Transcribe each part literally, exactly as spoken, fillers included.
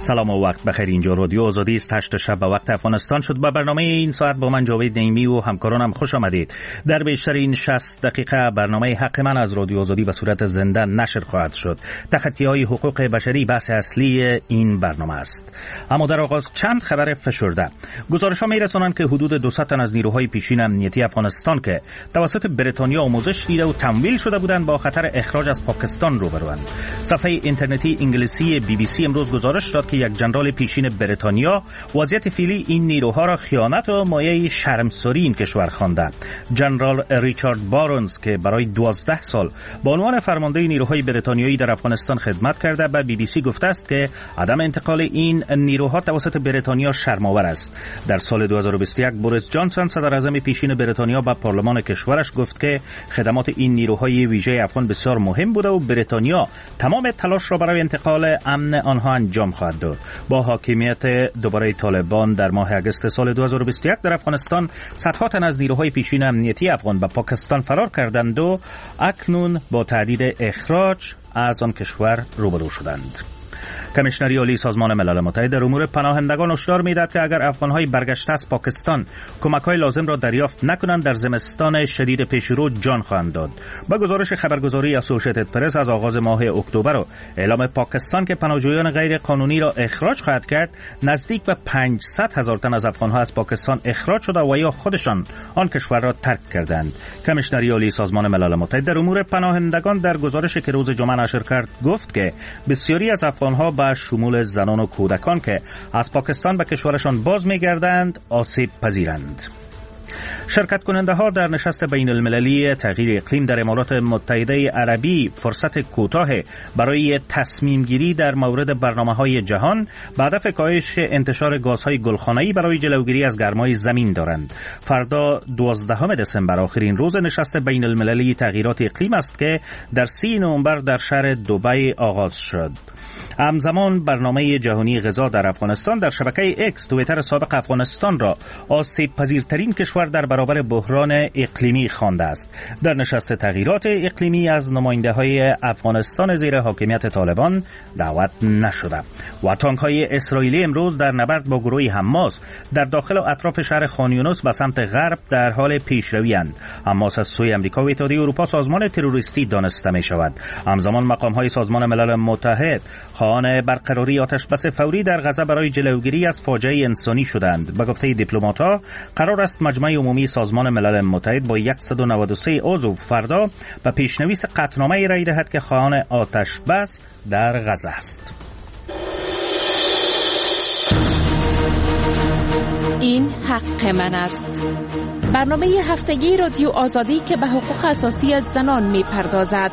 سلام و وقت بخیر. اینجا رادیو آزادی است. هشت شب به وقت افغانستان شد. با برنامه این ساعت با من جاوید نعیمی و همکارانم خوش آمدید. در بیشترین شصت دقیقه برنامه حق من از رادیو آزادی به صورت زنده نشر خواهد شد. تخطی‌های حقوق بشری بحث اصلی این برنامه است. اما در آغاز چند خبر فشرده. گزارش‌ها می‌رسانند که حدود دویست تن از نیروهای پیشین امنیتی افغانستان که توسط بریتانیا آموزش دیده و تمویل شده بودند با خطر اخراج از پاکستان روبروند. صفحه اینترنتی انگلیسی بی بی سی امروز گزارش داد که یک جنرال پیشین بریتانیا وضعیت فعلی این نیروها را خیانت و مایه شرمساری این کشور خوانده. جنرال ریچارد بارنز که برای دوازده سال به عنوان فرمانده نیروهای بریتانیایی در افغانستان خدمت کرده به بی بی سی گفته است که عدم انتقال این نیروها توسط بریتانیا شرم‌آور است. در سال دو هزار و بیست و یک بوریس جانسون صدر اعظم پیشین بریتانیا به پارلمان کشورش گفت که خدمات این نیروهای ویژه افغان بسیار مهم بوده و بریتانیا تمام تلاش را برای انتقال امن آنها انجام خواهد داد. با حاکمیت دوباره طالبان در ماه اگست سال دو هزار و بیست و یک در افغانستان صدها تن از نیروهای پیشین امنیتی افغان به پاکستان فرار کردند و اکنون با تهدید اخراج از آن کشور روبرو شدند. کمیشنری عالی سازمان ملل متحد در امور پناهندگان هشدار می‌دهد که اگر افغان‌های برگشته از پاکستان کمک‌های لازم را دریافت نکنند در زمستان شدید پیشرو جان خواهند داد. با گزارش خبرگزاری اسوسییتد پرس از آغاز ماه اکتبر و اعلام پاکستان که پناهجویان غیر قانونی را اخراج خواهد کرد، نزدیک به پانصد هزار تن از افغان‌ها از پاکستان اخراج شده و یا خودشان آن کشور را ترک کردند. کمیشنری عالی سازمان ملل متحد در امور پناهندگان در گزارشی که روز جمعه نشر کرد گفت که بسیاری از افغان‌ها با شمول زنان و کودکان که از پاکستان به کشورشان باز می‌گردند آسیب پذیرند. شرکت کننده ها در نشست بین المللی تغییر اقلیم در امارات متحده عربی فرصت کوتاه برای تصمیم گیری در مورد برنامه های جهان به هدف کاهش انتشار گازهای گلخانه‌ای برای جلوگیری از گرمای زمین دارند. فردا دوازدهم دسامبر آخرین روز نشست بین المللی تغییرات اقلیم است که در سی نوامبر در شهر دبی آغاز شد. همزمان برنامه جهانی غذا در افغانستان در شبکه اکس توییتر سابق افغانستان را آسیب پذیرترین کشور در برابر بحران اقلیمی خوانده است. در نشست تغییرات اقلیمی از نماینده‌های افغانستان زیر حاکمیت طالبان دعوت نشده و تانک‌های اسرائیلی امروز در نبرد با گروه حماس در داخل و اطراف شهر خان یونس به سمت غرب در حال پیشروی‌اند. حماس از سوی آمریکا و اتحادیه اروپا سازمان تروریستی دانسته می‌شود. همزمان مقام‌های سازمان ملل متحد خواهان برقراری آتشبس فوری در غزه برای جلوگیری از فاجعه انسانی شدند. به گفته دیپلمات‌ها قرار است مجمع عمومی سازمان ملل متحد با صد و نود و سه عضو فردا به پیشنویس قطعنامه رای دهد که خواهان آتشبس در غزه است. این حق من است. برنامه هفتگی رادیو آزادی که به حقوق اساسی زنان می‌پردازد.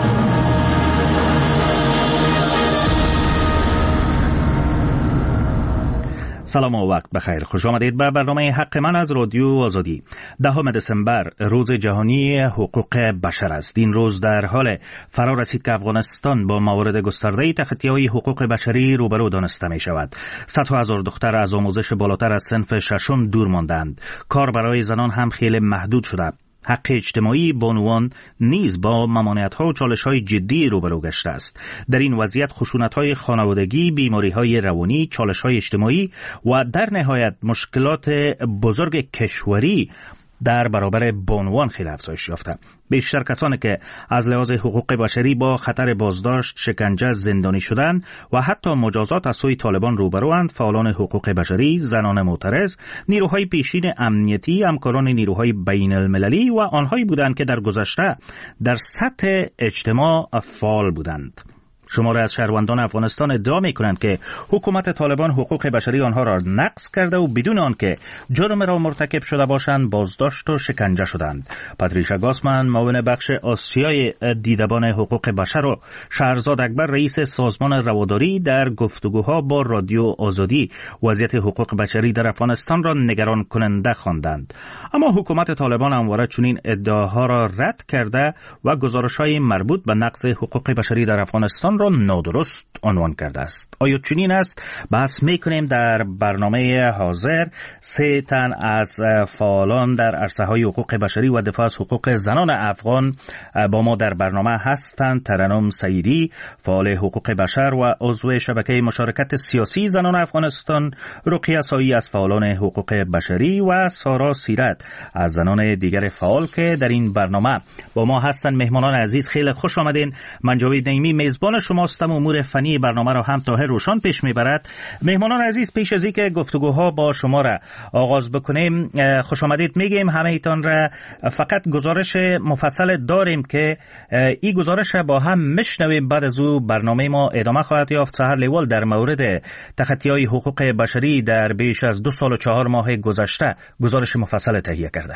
سلام و وقت بخیر. خوش آمدید به برنامه حق من از رادیو آزادی. دهم دسامبر روز جهانی حقوق بشر است. این روز در حال فرا رسید که افغانستان با موارد گسترده تخطی‌های حقوق بشری روبرو دانسته می شود. صدها هزار دختر از آموزش بالاتر از صنف ششم دور ماندند. کار برای زنان هم خیلی محدود شده. حق اجتماعی بانوان نیز با ممانعت‌ها و چالش‌های جدی روبرو گشته است. در این وضعیت خشونت‌های خانوادگی، بیماری‌های روانی، چالش‌های اجتماعی و در نهایت مشکلات بزرگ کشوری در برابر بانوان خیلی افزایش یافته. بیشتر کسانی که از لحاظ حقوق بشری با خطر بازداشت، شکنجه، زندانی شدند و حتی مجازات از سوی طالبان روبروند فعالان حقوق بشری، زنان معترض، نیروهای پیشین امنیتی، همکاران نیروهای بین المللی و آنهایی بودند که در گذشته در سطح اجتماع فعال بودند. شماره از شهروندان افغانستان ادعا می‌کنند که حکومت طالبان حقوق بشری آنها را نقض کرده و بدون آنکه جرم را مرتکب شده باشند بازداشت و شکنجه شدند. پاتریشا گاسمن معاون بخش آسیای دیدبان حقوق بشر و شهرزاد اکبر رئیس سازمان رواداری در گفتگوها با رادیو آزادی وضعیت حقوق بشری در افغانستان را نگران کننده خواندند. اما حکومت طالبان همواره چنین ادعاها را رد کرده و گزارش‌های مربوط به نقض حقوق بشری در افغانستان را نادرست عنوان کرده است. آیا چنین است؟ بحث میکنیم در برنامه حاضر. سه تن از فعالان در عرصه‌های حقوق بشری و دفاع از حقوق زنان افغان با ما در برنامه هستند. ترنم سعیدی، فعال حقوق بشر و عضو شبکه مشارکت سیاسی زنان افغانستان، رقیه سایی از فعالان حقوق بشری و سارا سیرت از زنان دیگر فعال که در این برنامه با ما هستند. مهمانان عزیز خیلی خوش آمدین. من جاوید نعیمی میزبان شماستم. امور فنی برنامه را هم طاهر روشان پیش میبرد. مهمانان عزیز، پیش از اینکه گفتگوها با شما را آغاز بکنیم خوش آمدید میگیم همه ایتان را. فقط گزارش مفصل داریم که این گزارش با هم میشنویم، بعد از او برنامه ما ادامه خواهد یافت. سحر لیوال در مورد تخطی‌های حقوق بشری در بیش از دو سال و چهار ماه گذشته گزارش مفصل تهیه کرده.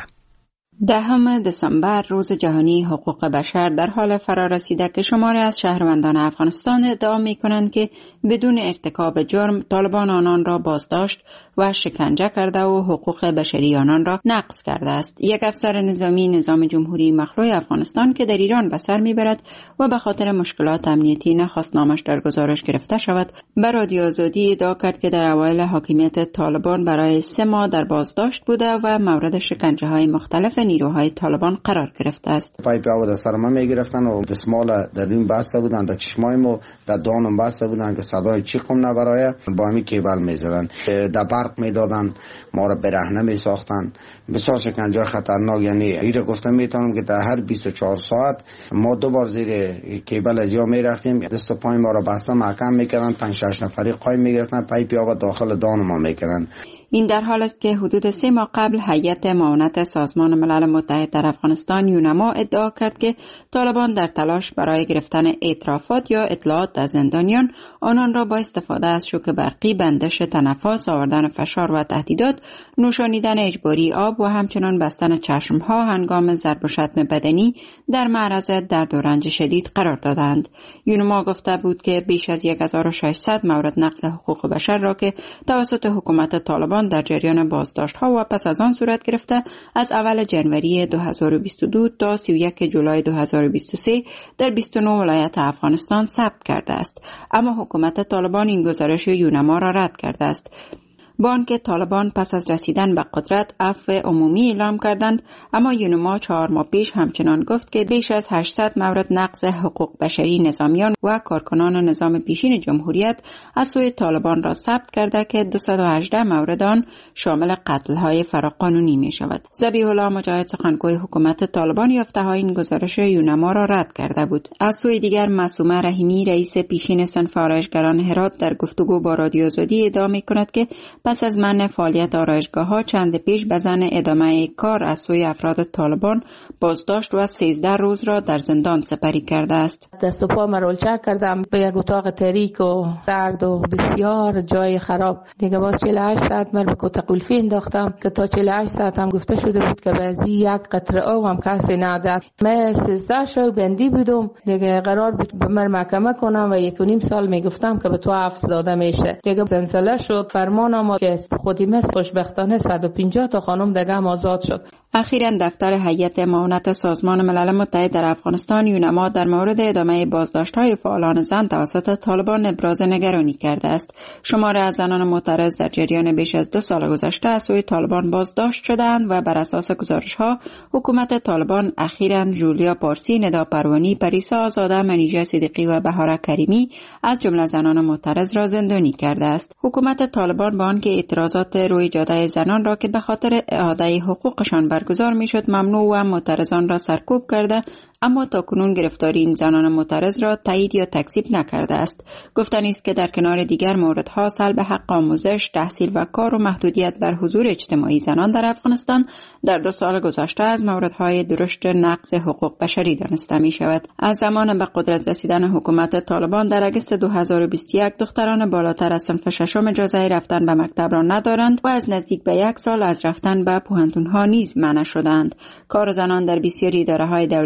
دهم دسامبر روز جهانی حقوق بشر در حال فرا رسیده که شماری از شهروندان افغانستان ادعا می کنند که بدون ارتکاب جرم طالبان آنان را بازداشت و شکنجه کرده و حقوق بشری آنان را نقض کرده است. یک افسر نظامی نظام جمهوری مخلوع افغانستان که در ایران به سر میبرد و به خاطر مشکلات امنیتی نخواست نامش در گزارش گرفته شود، به رادیو آزادی ادعا کرد که در اوایل حاکمیت طالبان برای سه ماه در بازداشت بوده و مورد شکنجه های مختلف نیروهای طالبان قرار گرفته است. پایپ آب در سر ما میگرفتن و دستمال در این بسته بودن، در چشمایمو در دانم بسته بودن که صدای چیقم نبرایه، با همی کیبل میزدن، در برق میدادن، ما را برهنه میساختن. بسیار شکنجه خطرناک. یعنی ایره گفتم میتونم که در هر بیست و چهار ساعت ما دو بار زیر کیبل از یا میرفتیم، دست و پای ما را بسته محکم میکردن، پنج شش نفری قایم میگرفتن، پایپ آب داخل دان ما میکردن. این در حال است که حدود سه ماه قبل هیئت معاونت سازمان ملل متحد در افغانستان یونما ادعا کرد که طالبان در تلاش برای گرفتن اعترافات یا اطلاعات از زندانیان آنان را با استفاده از شوک برقی، بندش تنفس، آوردن فشار و تهدیدات، نوشانیدن اجباری آب و همچنان بستن چشمها هنگام ضرب و شتم بدنی در معرض درد و رنج شدید قرار دادند. یونما گفته بود که بیش از هزار و ششصد مورد نقض حقوق بشر را که توسط حکومت طالبان در جریان بازداشت‌ها و پس از آن صورت گرفته از اول جنوری دو هزار و بیست و دو تا سی و یک جولای دو هزار و بیست و سه در بیست و نه ولایت افغانستان ثبت کرده است. اما حکومت طالبان این گزارش یونما را رد کرده است. با آنکه طالبان پس از رسیدن به قدرت عفو عمومی اعلام کردند، اما یونما چهار ماه پیش همچنان گفت که بیش از هشتصد مورد نقض حقوق بشری نظامیان و کارکنان نظام پیشین جمهوریت از سوی طالبان را ثبت کرده که دویست و هجده مورد آن شامل قتل‌های فراقانونی می شود. ذبیح الله مجاهد سخنگوی حکومت طالبان یافته‌های این گزارش یونما را رد کرده بود. از سوی دیگر معصومه رحیمی رئیس پیشین صنف آرایشگران هرات در گفتگو با رادیو آزادی ادعا می‌کند که پس از منع فعالیت آرایشگاه‌ها چند پیش به ظن ادامه کار از سوی افراد طالبان بازداشت و سیزده روز را در زندان سپری کرده است. دست و پا مرولچر کردم به یک اتاق تاریک و سرد و بسیار جای خراب. دیگه باز چهل و هشت ساعت مر به کت قلفی انداختم که تا چهل و هشت ساعت هم گفته شده بود که بعضی یک قطره آب هم کسی نداد. من سیزده شو بندی بودم. دیگه قرار بود به من محکمه کنم و یک و نیم سال میگفتم که به تو عفو داده میشه. دیگه زلزله شد، فرمانم که خودی مثل خوشبختانه صد و پنجاه تا خانم دیگه هم آزاد شد. اخیراً دفتر هیئت معاونت سازمان ملل متحد در افغانستان یونما در مورد ادامه بازداشت‌های فعالان زن توسط طالبان ابراز نگرانی کرده است. شماری از زنان معترض در جریان بیش از دو سال گذشته از سوی طالبان بازداشت شدند و بر اساس گزارش‌ها حکومت طالبان اخیراً جولیا پارسی، ندا پروانی، پریسا آزاده، منیژه صدیقی و بهاره کریمی از جمله زنان معترض را زندانی کرده است. حکومت طالبان با آنکه اعتراضات روی جاده زنان را که به خاطر اعاده حقوقشان برگزار میشد ممنوع و معترضان را سرکوب کرده، اما تاکنون گرفتاری این زنان معترض را تایید یا تکذیب نکرده است. گفتنی است که در کنار دیگر موردها سلب حق آموزش، تحصیل و کار و محدودیت بر حضور اجتماعی زنان در افغانستان در دو سال گذشته از موردهای درشت نقض حقوق بشری دانسته می شود. از زمان به قدرت رسیدن حکومت طالبان در اگست دو هزار و بیست و یک دختران بالاتر از صنف ششم اجازه رفتن به مکتب را ندارند و از نزدیک به یک سال از رفتن به پوهنتون‌ها نیز منع شدند. کار زنان در بسیاری اداره‌های دولتی و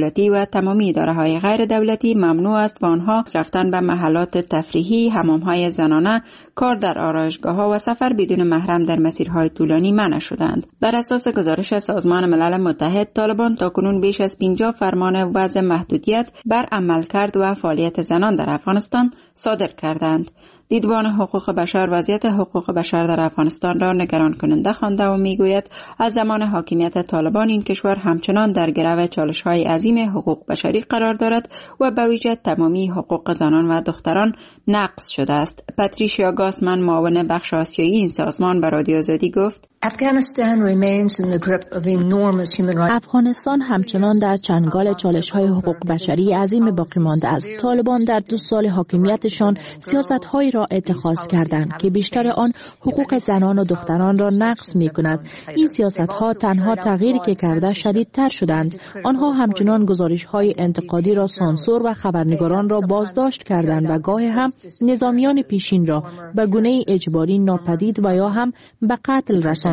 تمامی اداره‌های غیر دولتی ممنوع است و آنها رفتن به محلات تفریحی، حمام‌های زنانه، کار در آرایشگاه‌ها و سفر بدون محرم در مسیرهای طولانی منع شدند. بر اساس گزارش سازمان ملل متحد، طالبان تاکنون بیش از پنجاه فرمان وضع محدودیت بر عملکرد و فعالیت زنان در افغانستان صادر کردند. دیدبان حقوق بشر وضعیت حقوق بشر در افغانستان را نگران کننده خوانده و میگوید از زمان حاکمیت طالبان این کشور همچنان در گرو چالش‌های عظیم حقوق بشری قرار دارد و به ویژه تمامی حقوق زنان و دختران نقض شده است. پاتریشیا گاسمن، معاون بخش آسیایی این سازمان، به رادیو آزادی گفت: افغانستان همچنان در چنگال چالش‌های حقوق بشری عظیم باقی مانده است. طالبان در دو سال حاکمیتشان سیاست‌هایی را اتخاذ کردند که بیشتر آن حقوق زنان و دختران را نقض می‌کند. این سیاست‌ها تنها تغییری که کرده شدیدتر شدند. آنها همچنان گزارش‌های انتقادی را سانسور و خبرنگاران را بازداشت کردند و گاه هم نظامیان پیشین را به گونه‌ای اجباری ناپدید و یا هم به قتل رساندند.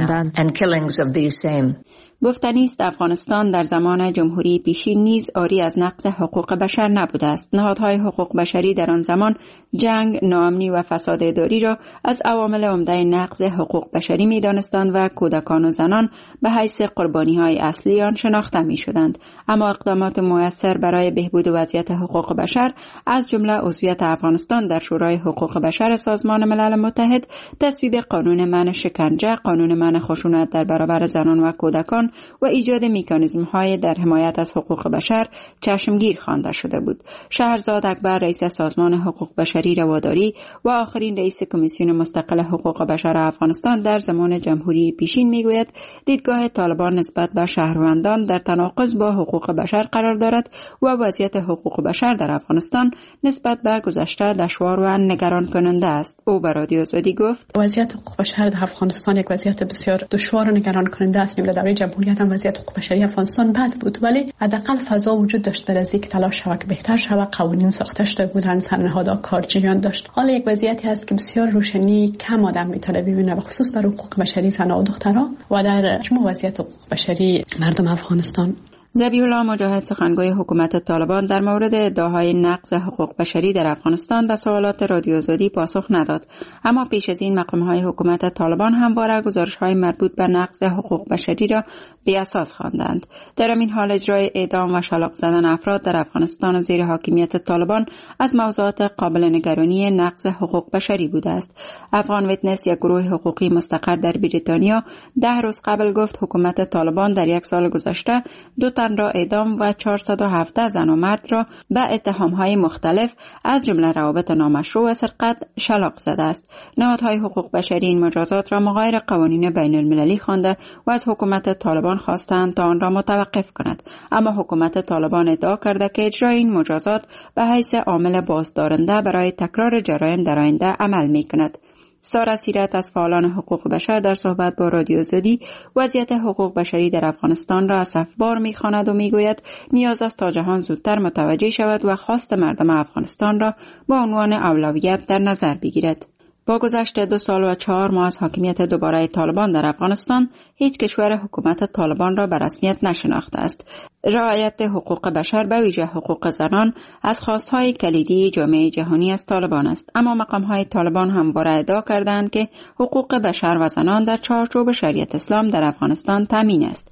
گفتنی است افغانستان در زمان جمهوری پیشین نیز عاری از نقض حقوق بشر نبوده است. نهادهای حقوق بشری در آن زمان جنگ، ناامنی و فساد اداری را از عوامل عمده نقض حقوق بشری می‌دانستند و کودکان و زنان به حیث قربانی‌های اصلی آن شناخته می‌شدند. اما اقدامات مؤثر برای بهبود وضعیت حقوق بشر از جمله عضویت افغانستان در شورای حقوق بشر سازمان ملل متحد، تصویب قانون منع شکنجه، قانون منع خشونت در برابر زنان و کودکان و ایجاد مکانیزم‌های در حمایت از حقوق بشر چشمگیر خوانده شده بود. شهرزاد اکبر، رئیس سازمان حقوق بشری رواداری و آخرین رئیس کمیسیون مستقل حقوق بشر افغانستان در زمان جمهوری پیشین میگوید دیدگاه طالبان نسبت به شهروندان در تناقض با حقوق بشر قرار دارد و وضعیت حقوق بشر در افغانستان نسبت به گذشته دشوار و نگران کننده است. او به رادیو آزادی گفت: وضعیت حقوق بشر در افغانستان یک وضعیت بسیار دشوار و نگران کننده است. در دوره جمهوریت هم وضعیت حقوق بشری افغانستان بد بود، ولی حداقل فضا وجود داشت برای اینکه تلاش شود که بهتر شود. قوانین ساخته شده بودند، سرنهادها کار جریان داشت. حالا یک وضعیتی هست که بسیار روشنی کم آدم میتونه ببینه، خصوص برای حقوق بشری زنان و دختران و در مجموع وضعیت حقوق بشری مردم افغانستان. ذبیح الله مجاهد، سخنگوی حکومت طالبان، در مورد ادعاهای نقض حقوق بشری در افغانستان به سوالات رادیو آزادی پاسخ نداد. اما پیش از این مقام‌های حکومت طالبان همواره گزارش‌های مربوط به نقض حقوق بشری را بی اساس خواندند. در این حال اجرای اعدام و شلاق زدن افراد در افغانستان زیر حاکمیت طالبان از موضوعات قابل نگرانی نقض حقوق بشری بوده است. افغان ویتنس، یک گروه حقوقی مستقر در بریتانیا، ده روز قبل گفت حکومت طالبان در یک سال گذشته دو تن را اعدام و چهارصد و هفده زن و مرد را به اتهام‌های مختلف از جمله روابط نامشروع و سرقت شلاق زده است. نهادهای حقوق بشری این مجازات را مغایر قوانین بین المللی خوانده و از حکومت طالبان خواستند تا آن را متوقف کند. اما حکومت طالبان ادعا کرده که اجرای این مجازات به حیث عامل بازدارنده برای تکرار جرایم در آینده عمل می‌کند. سارا سیرت از فعالان حقوق بشر در صحبت با رادیو آزادی وضعیت حقوق بشری در افغانستان را اسفبار می‌خواند و میگوید نیاز است تا جهان زودتر متوجه شود و خواست مردم افغانستان را با عنوان اولویت در نظر بگیرد. با گذشت دو سال و چهار ماه از حاکمیت دوباره طالبان در افغانستان، هیچ کشور حکومت طالبان را به رسمیت نشناخته است. رعایت حقوق بشر به ویژه حقوق زنان از خواستهای کلیدی جامعه جهانی از طالبان است. اما مقام‌های طالبان همواره ادعا کردند که حقوق بشر و زنان در چارچوب شریعت اسلام در افغانستان تامین است.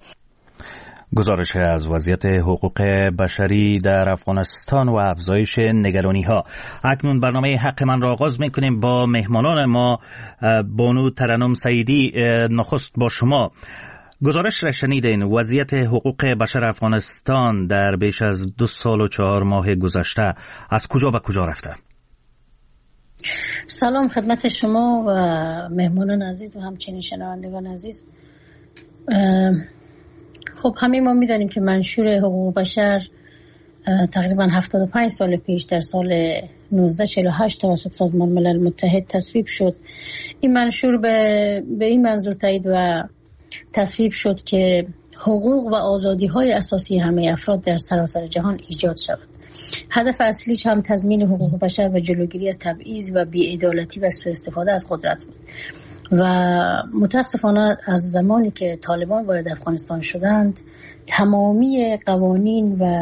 گزارش از وضعیت حقوق بشری در افغانستان و افزایش نگرانی ها. اکنون برنامه حق من را آغاز میکنیم با مهمانان ما. بانو ترنم سعیدی، نخست با شما. گزارش را شنیدین، وضعیت حقوق بشر افغانستان در بیش از دو سال و چهار ماه گذشته از کجا به کجا رفته؟ سلام خدمت شما و مهمانان عزیز و همچنین شنوندگان عزیز. خب همه ما میدانیم که منشور حقوق بشر تقریبا هفتاد و پنج سال پیش در سال نوزده چهل و هشت توسط سازمان ملل متحد تصویب شد. این منشور به, به این منظور تایید و تصویب شد که حقوق و آزادی های اساسی همه افراد در سراسر جهان ایجاد شود. هدف اصلیش هم تضمین حقوق بشر و جلوگیری از تبعیض و بی‌عدالتی و سوء استفاده از قدرت بود. و متاسفانه از زمانی که طالبان وارد افغانستان شدند، تمامی قوانین و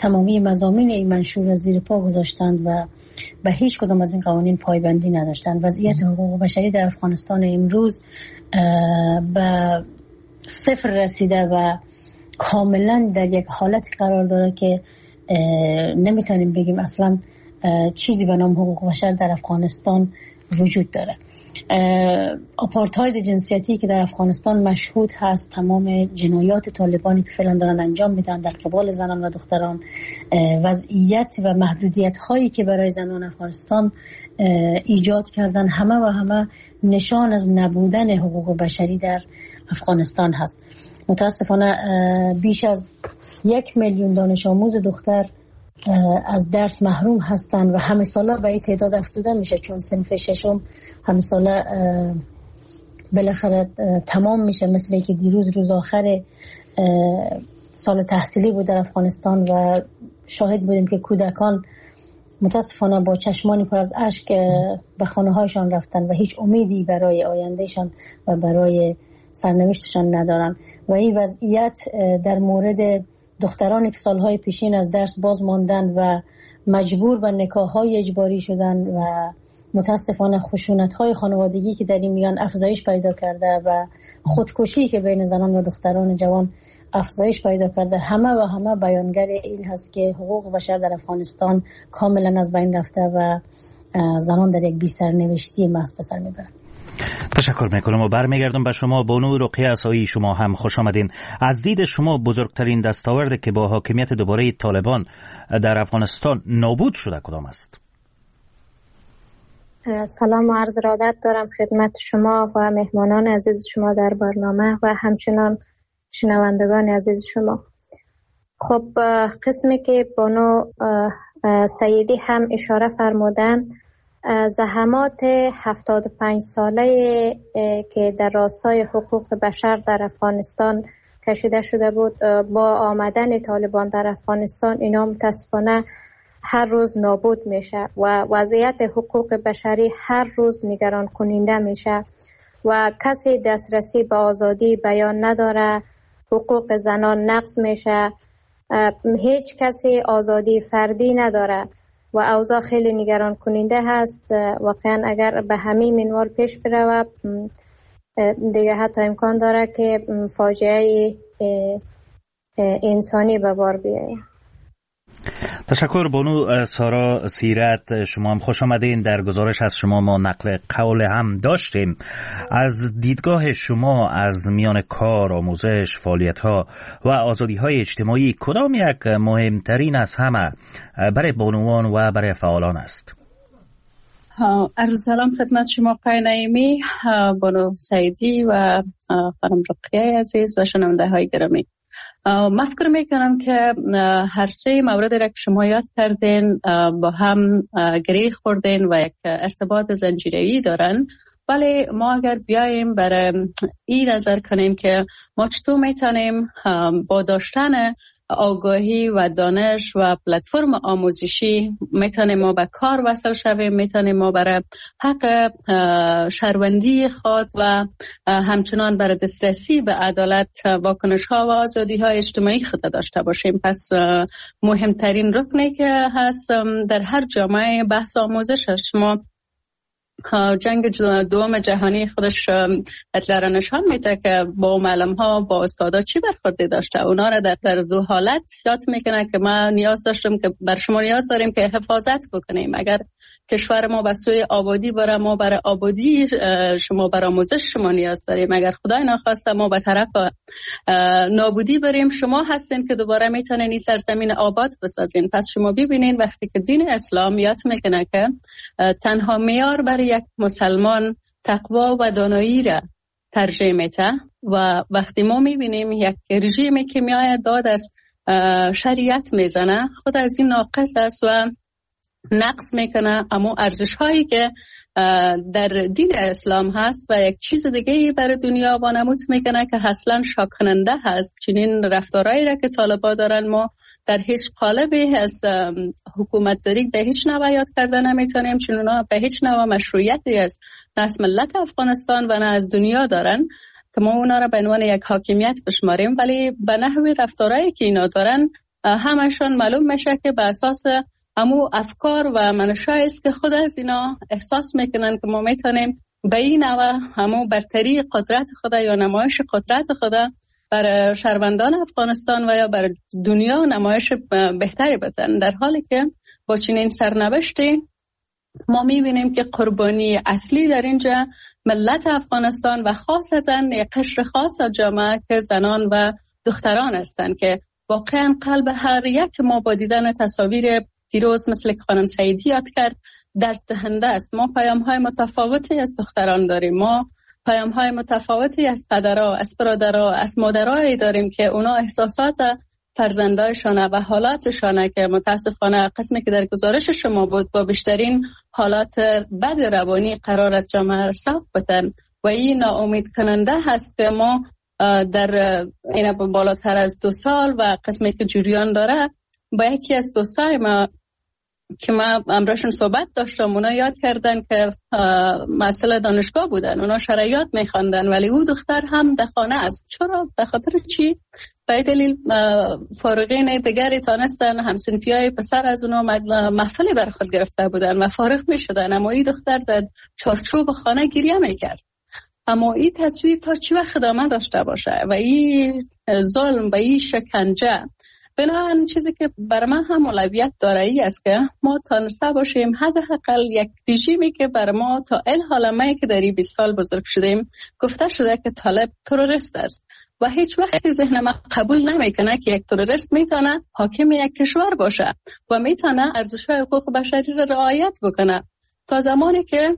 تمامی مضامین این منشور را زیر پا گذاشتند و به هیچ کدام از این قوانین پایبندی نداشتند. وضعیت حقوق بشری در افغانستان امروز به صفر رسیده و کاملا در یک حالتی قرار داره که نمیتونیم بگیم اصلا چیزی به نام حقوق بشر در افغانستان وجود داره. آپارتاید جنسیتی که در افغانستان مشهود هست، تمام جنایات طالبانی که فعلا دارن انجام میدن در قبال زنان و دختران، وضعیت و محدودیت هایی که برای زنان افغانستان ایجاد کردن، همه و همه نشان از نبودن حقوق بشری در افغانستان هست. متاسفانه بیش از یک میلیون دانش آموز دختر از درس محروم هستند و همه ساله به این تعداد افزوده میشه، چون صنف ششم همه ساله بالاخره تمام میشه. مثل که دیروز روز آخر سال تحصیلی بود در افغانستان و شاهد بودیم که کودکان متاسفانه با چشمانی پر از اشک به خانه هایشان رفتن و هیچ امیدی برای آیندهشان و برای سرنوشتشان ندارن. و این وضعیت در مورد دخترانی که سالهای پیشین از درس باز ماندن و مجبور به نکاح‌های اجباری شدن و متاسفانه خشونت‌های خانوادگی که در این میان افزایش پیدا کرده و خودکشی که بین زنان و دختران جوان افزایش پیدا کرده، همه و همه بیانگر این هست که حقوق بشر در افغانستان کاملا از بین رفته و زنان در یک بی‌سرنوشتی محض به سر میبرند. تشکر میکنم و برمیگردم به شما. بانو رقیه عصایی، شما هم خوش آمدین. از دید شما بزرگترین دستاورد که با حاکمیت دوباره طالبان در افغانستان نابود شده کدام است؟ سلام و عرض ارادت دارم خدمت شما و مهمانان عزیز شما در برنامه و همچنان شنوندگان عزیز شما. خب قسمی که بانو سیدی هم اشاره فرمودن، زحمات هفتاد و پنج ساله که در راستای حقوق بشر در افغانستان کشیده شده بود، با آمدن طالبان در افغانستان اینا متاسفانه هر روز نابود میشه و وضعیت حقوق بشری هر روز نگران کننده میشه و کسی دسترسی به آزادی بیان نداره، حقوق زنان نقض میشه، هیچ کسی آزادی فردی نداره و اوضاع خیلی نگران کننده هست. واقعا اگر به همین منوال پیش بره دیگه حتی امکان داره که فاجعه انسانی به بار بیاید. تشکر بانو سارا سیرت، شما هم خوش آمدین. در گزارش از شما ما نقل قول هم داشتیم. از دیدگاه شما از میان کار، آموزش، فعالیت‌ها و آزادی‌های اجتماعی کدام یک مهمترین از همه برای بانوان و برای فعالان است؟ عرض سلام خدمت شما قای نعیمی، بانو سیدی و خانم رقیه عزیز و شنونده های گرامی. من فکر میکنم که هر سه موردی را که شما یاد کردین با هم گره خوردین و یک ارتباط زنجیره‌ای دارن، ولی ما اگر بیاییم برای این نظر کنیم که ما چطور میتونیم با داشتن آگاهی و دانش و پلتفرم آموزشی میتونیم ما به کار وصل شویم، میتونیم ما برای حق شهروندی خود و همچنان برای دسترسی به عدالت واکنش ها و آزادی های اجتماعی خود داشته باشیم. پس مهمترین رکنی که هست در هر جامعه بحث آموزش هست. شما جنگ دوم جهانی خودش هتلر نشان میده که با معلم ها با استادا چی برخوردی داشته. اونا را در, در دو حالت یاد میکنه که ما نیاز داشتیم که بر شما نیاز داریم که حفاظت بکنیم. اگر کشور ما به سوی آبادی بره، ما برای آبادی شما برای آموزش شما نیاز داریم. اگر خدای نخواسته ما به طرف نابودی بریم، شما هستین که دوباره میتونین این سرزمین آباد بسازین. پس شما ببینین وقتی که دین اسلام یاد میکنه که تنها معیار برای یک مسلمان تقوا و دانایی را ترجیح میده و وقتی ما میبینیم یک رژیمی که میآید داد از شریعت میزنه، خود از این ناقص است و نقص میکنه اما ارزش هایی که در دین اسلام هست و یک چیز دیگه برای دنیا وانمود میکنه که اصلا شاک کننده هست. چنین رفتارهایی را که طالبان دارن ما در هیچ قالبی از حکومت داری به هیچ نوع یاد کردن نمیتونیم، چون اونا به هیچ نوع مشروعیتی از نه از ملت افغانستان و نه از دنیا دارن که ما اونا را به عنوان یک حاکمیت بشماریم، ولی به نحوی رفتارهایی که اینا دارن همشون معلوم میشه که به اساس همو افکار و منشای است که خود از اینا احساس میکنن که ما میتونیم به این نوع همو برتری قدرت خود یا نمایش قدرت خود بر شهروندان افغانستان و یا بر دنیا نمایش بهتری بدن، در حالی که با چنین سرنوشتی ما میبینیم که قربانی اصلی در اینجا ملت افغانستان و خاصتا یک قشر خاص از جامعه که زنان و دختران هستند که واقعا قلب هر یک ما با دیدن تصاویر دیروز مثل که خانم سعیدی یاد کرد درد دهنده است. ما پیام های متفاوتی از دختران داریم، ما پیام های متفاوتی از پدرها، از برادرها، از مادرایی داریم که اونا احساسات فرزندایشانه و حالاتشانه که متاسفانه قسمی که در گزارش شما بود با بیشترین حالات بد روانی قرار از جامعه صاف بتن و این ناامید کننده هست که ما در این بالاتر از دو سال و قسمی که جریان داره با یکی از دوستای ما که ما امروزشون صحبت داشتم، اونا یاد کردن که مسئله دانشگاه بودن، اونا شرایط میخواندن ولی او دختر هم در خانه است. چرا؟ به خاطر چی؟ به دلیل فارغین دیگری تانستن همسنفیای پسر از اونا محفلی بر خود گرفته بودن و فارغ میشدن، اما این دختر در چارچوب خانه گریه میکرد. اما این تصویر تا چی وقت ادامه داشته باشه و این ظلم و این شکنجه، بنابراین چیزی که بر من هم اولویت داره ای است که ما تانسته باشیم حداقل یک رژیمی که بر ما تا ال حال ما که در بیست سال بزرگ شدیم گفته شده که طالب تروریست است و هیچ وقتی ذهن ما قبول نمیکنه که یک تروریست میتونه حاکم یک کشور باشه و میتونه ارزش‌های حقوق بشری را رعایت بکنه. تا زمانی که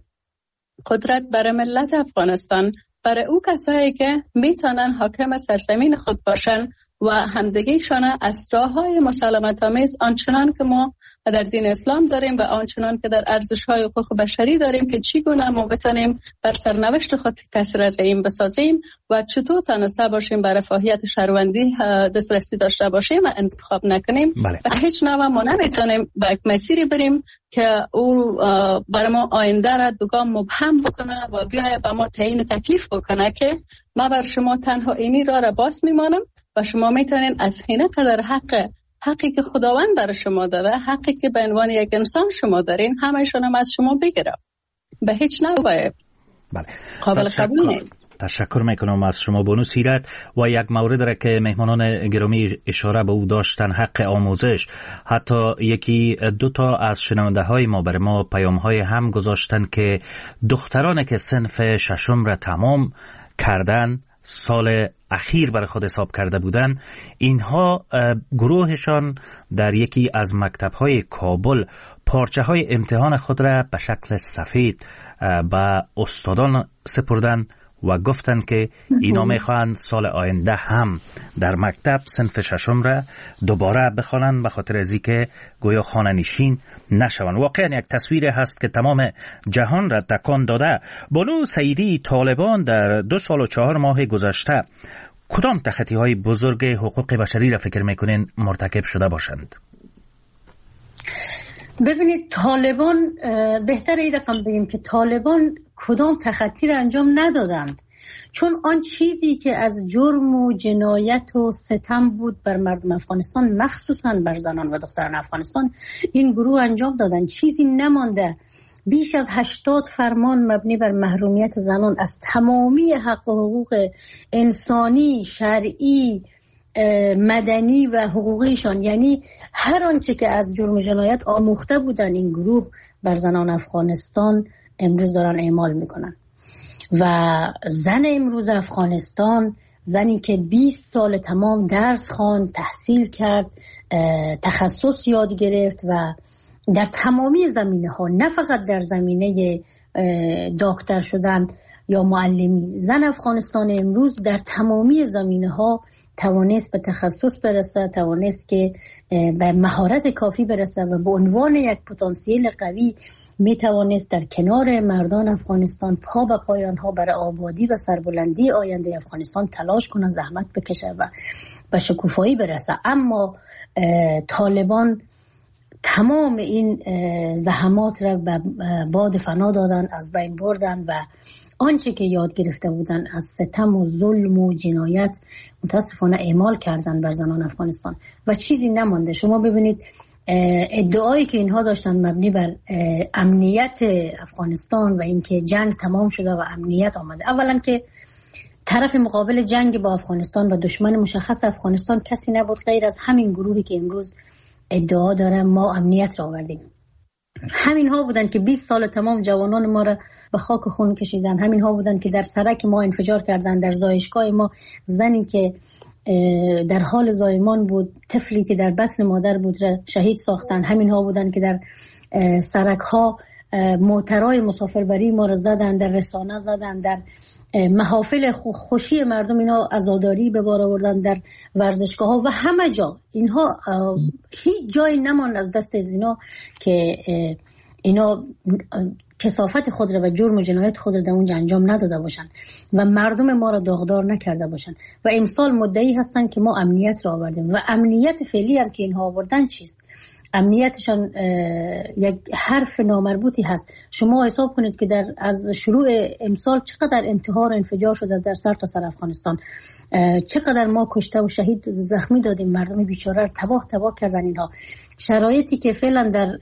قدرت بر ملت افغانستان، برای او کسایی که میتونن حاکم سرزمین خود باشن و همدیگه‌شان از راه‌های مسالمت آمیز آنچنان که ما در دین اسلام داریم و آنچنان که در ارزش‌های حقوق بشری داریم که چگونه ما بتونیم بر سرنوشت خود کسر از این بسازیم و چطور تانسته باشیم بر رفاهیت شهروندی دسترسی داشته باشیم و انتخاب نکنیم. بله. و هیچ نوع ما نمیتونیم به یک مسیری بریم که او برای ما آینده را دوگام مبهم بکنه و بیاید به ما تعیین تکلیف بکنه که ما بر شما تنها اینی را را باز میمانم و شما میتونین از هینه قدر حق حقی که خداوند در شما داده، حقی که به عنوان یک انسان شما دارین، همه‌شون هم از شما بگیرم. به هیچ نوع بله. قابل قبول نیست. تشکر میکنم از شما بانو سیرت. و یک مورد را که مهمانان گرامی اشاره به او داشتن، حق آموزش. حتی یکی دو تا از شنونده های ما بر ما پیام های هم گذاشتن که دختران که صنف ششم را تمام کردن، سال اخیر برای خود حساب کرده بودن، اینها گروهشان در یکی از مکتب‌های کابل پارچه های امتحان خود را به شکل سفید به استادان سپردن و گفتن که اینا میخوان سال آینده هم در مکتب صنف ششم را دوباره بخوانند به خاطر از اینکه گویا خانه نشین نشوند. واقعا یک تصویر هست که تمام جهان را تکان داده. بانو سعیدی، طالبان در دو سال و چهار ماه گذشته کدام تخطی های بزرگ حقوق بشری را فکر میکنین مرتکب شده باشند؟ ببینید، طالبان بهتره این رقم بگیم که طالبان کدام تخطی را انجام ندادند، چون آن چیزی که از جرم و جنایت و ستم بود بر مردم افغانستان، مخصوصا بر زنان و دختران افغانستان، این گروه انجام دادن. چیزی نمانده. بیش از هشتاد فرمان مبنی بر محرومیت زنان از تمامی حق و حقوق انسانی، شرعی، مدنی و حقوقیشان، یعنی هر آنچه که از جرم جنایت آموخته بودن این گروه بر زنان افغانستان امروز دارن اعمال میکنن. و زن امروز افغانستان، زنی که بیست سال تمام درس خواند، تحصیل کرد، تخصص یاد گرفت و در تمامی زمینه ها، نه فقط در زمینه دکتر شدن یا معلمی، زن افغانستان امروز در تمامی زمینه ها توانست به تخصص برسه، توانست که به مهارت کافی برسه و به عنوان یک پتانسیل قوی می توانست در کنار مردان افغانستان پا به پای آنها برای آبادی و سربلندی آینده افغانستان تلاش کنه، زحمت بکشه و به شکوفایی برسه. اما طالبان تمام این زحمات را به باد فنا دادن، از بین بردن و آنچه که یاد گرفته بودن از ستم و ظلم و جنایت متاسفانه اعمال کردن بر زنان افغانستان و چیزی نمانده. شما ببینید ادعایی که اینها داشتن مبنی بر امنیت افغانستان و اینکه جنگ تمام شده و امنیت آمده. اولا که طرف مقابل جنگ با افغانستان و دشمن مشخص افغانستان کسی نبود غیر از همین گروهی که امروز ادعا داره ما امنیت را آوردیم. همین ها بودن که بیست سال تمام جوانان ما را به خاک خون کشیدن. همین ها بودن که در سرک ما انفجار کردن، در زایشگاه ما زنی که در حال زایمان بود، طفلی که در بطن مادر بود را شهید ساختن. همین ها بودن که در سرک ها موترهای مسافربری ما را زدن، در رسانه زدن، در محافل خوشی مردم اینا عزاداری به بار آوردن، در ورزشگاه ها و همه جا. اینها هیچ جای نماند از دست از اینا که اینا کثافت خود را و جرم و جنایت خود را در اونجا انجام نداده باشن و مردم ما را داغدار نکرده باشن و امسال مدعی هستن که ما امنیت را آوردیم و امنیت فعلی هم که اینها آوردن چیست؟ امنیتشان یک حرف نامربوطی هست. شما حساب کنید که در از شروع امسال چقدر انتحار و انفجار شده در سر تا سر افغانستان، چقدر ما کشته و شهید زخمی دادیم، مردم بیچاره را تباه تباه کردن. اینها شرایطی که فعلا در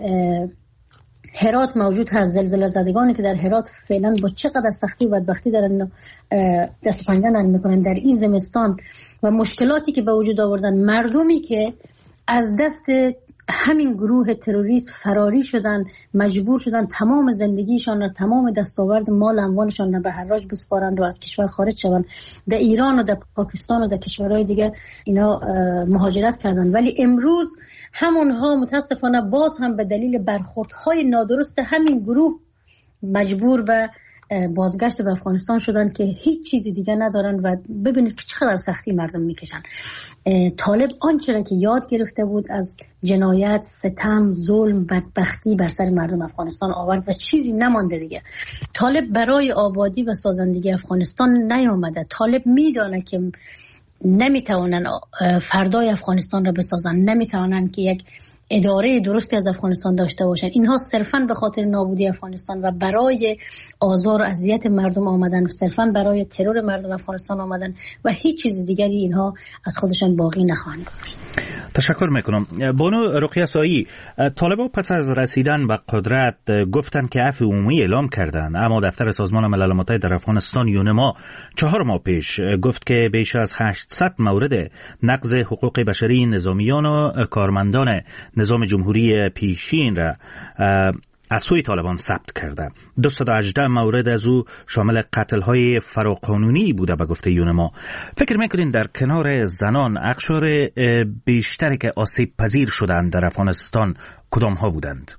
هرات موجود هست، زلزله زدگانی که در هرات فعلا با چقدر سختی و بدبختی دارن دست و پنجه نرم میکنن در این زمستان و مشکلاتی که به وجود آوردن، مردمی که از دست همین گروه تروریست فراری شدن، مجبور شدن تمام زندگیشان و تمام دستاورد مال اموالشان را به حراج بسپارند و از کشور خارج شوند. در ایران و در پاکستان و در کشورهای دیگه اینا مهاجرت کردن، ولی امروز همونها متاسفانه باز هم به دلیل برخوردهای نادرست همین گروه مجبور به بازگشت به افغانستان شدن که هیچ چیزی دیگه ندارن و ببینید که چقدر سختی مردم میکشن. طالب آنچه را که یاد گرفته بود از جنایت، ستم، ظلم، بدبختی بر سر مردم افغانستان آورد و چیزی نمانده دیگه. طالب برای آبادی و سازندگی افغانستان نیامده. طالب میدانه که نمیتوانن فردای افغانستان را بسازن، نمیتوانن که یک اداره درستی از افغانستان داشته باشن. اینها صرفاً به خاطر نابودی افغانستان و برای آزار و اذیت مردم آمدن، صرفاً برای ترور مردم افغانستان آمدن و هیچ چیز دیگری اینها از خودشان باقی نخواهند گذاشت. تشکر میکنم. بانو رقیه سایی، طالبان پس از رسیدن به قدرت گفتند که عفو عمومی اعلام کردند، اما دفتر سازمان ملل متحد در افغانستان یونما چهار ماه پیش گفت که بیش از هشتصد مورد نقض حقوق بشری نظامیان و کارمندان نظام جمهوری پیشین را از سوی طالبان ثبت کرده. دویست و هجده مورد از او شامل قتل‌های فراقانونی بوده به گفته یونما. فکر میکنین در کنار زنان اقشار بیشتری که آسیب پذیر شدند در افغانستان کدام ها بودند؟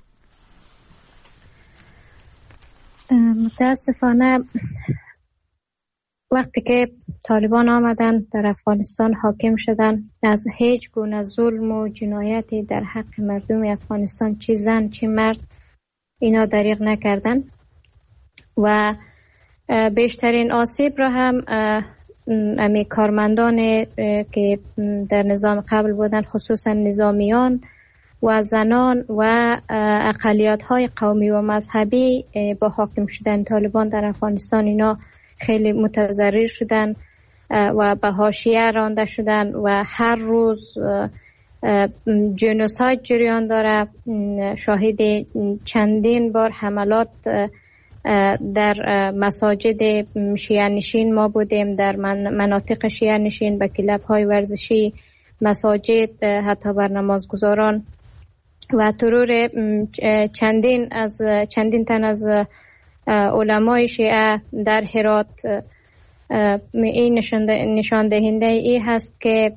متاسفانه وقتی که طالبان آمدن در افغانستان حاکم شدن، از هیچ گونه ظلم و جنایتی در حق مردم افغانستان، چه زن چه مرد، اینا دریغ نکردن و بیشترین آسیب را هم امی کارمندان که در نظام قبل بودن، خصوصا نظامیان و زنان و اقلیت های قومی و مذهبی با حاکم شدن طالبان در افغانستان اینا خیلی متضرر شدن و به حاشیه رانده شدن و هر روز جنوساید جریان داره. شاهد چندین بار حملات در مساجد شیعه نشین ما بودیم، در مناطق شیعه نشین، به کلب های ورزشی، مساجد، حتی بر نمازگزاران و ترور چندین از چندین تن از علمای شیعه در هرات. این نشان دهنده ای هست که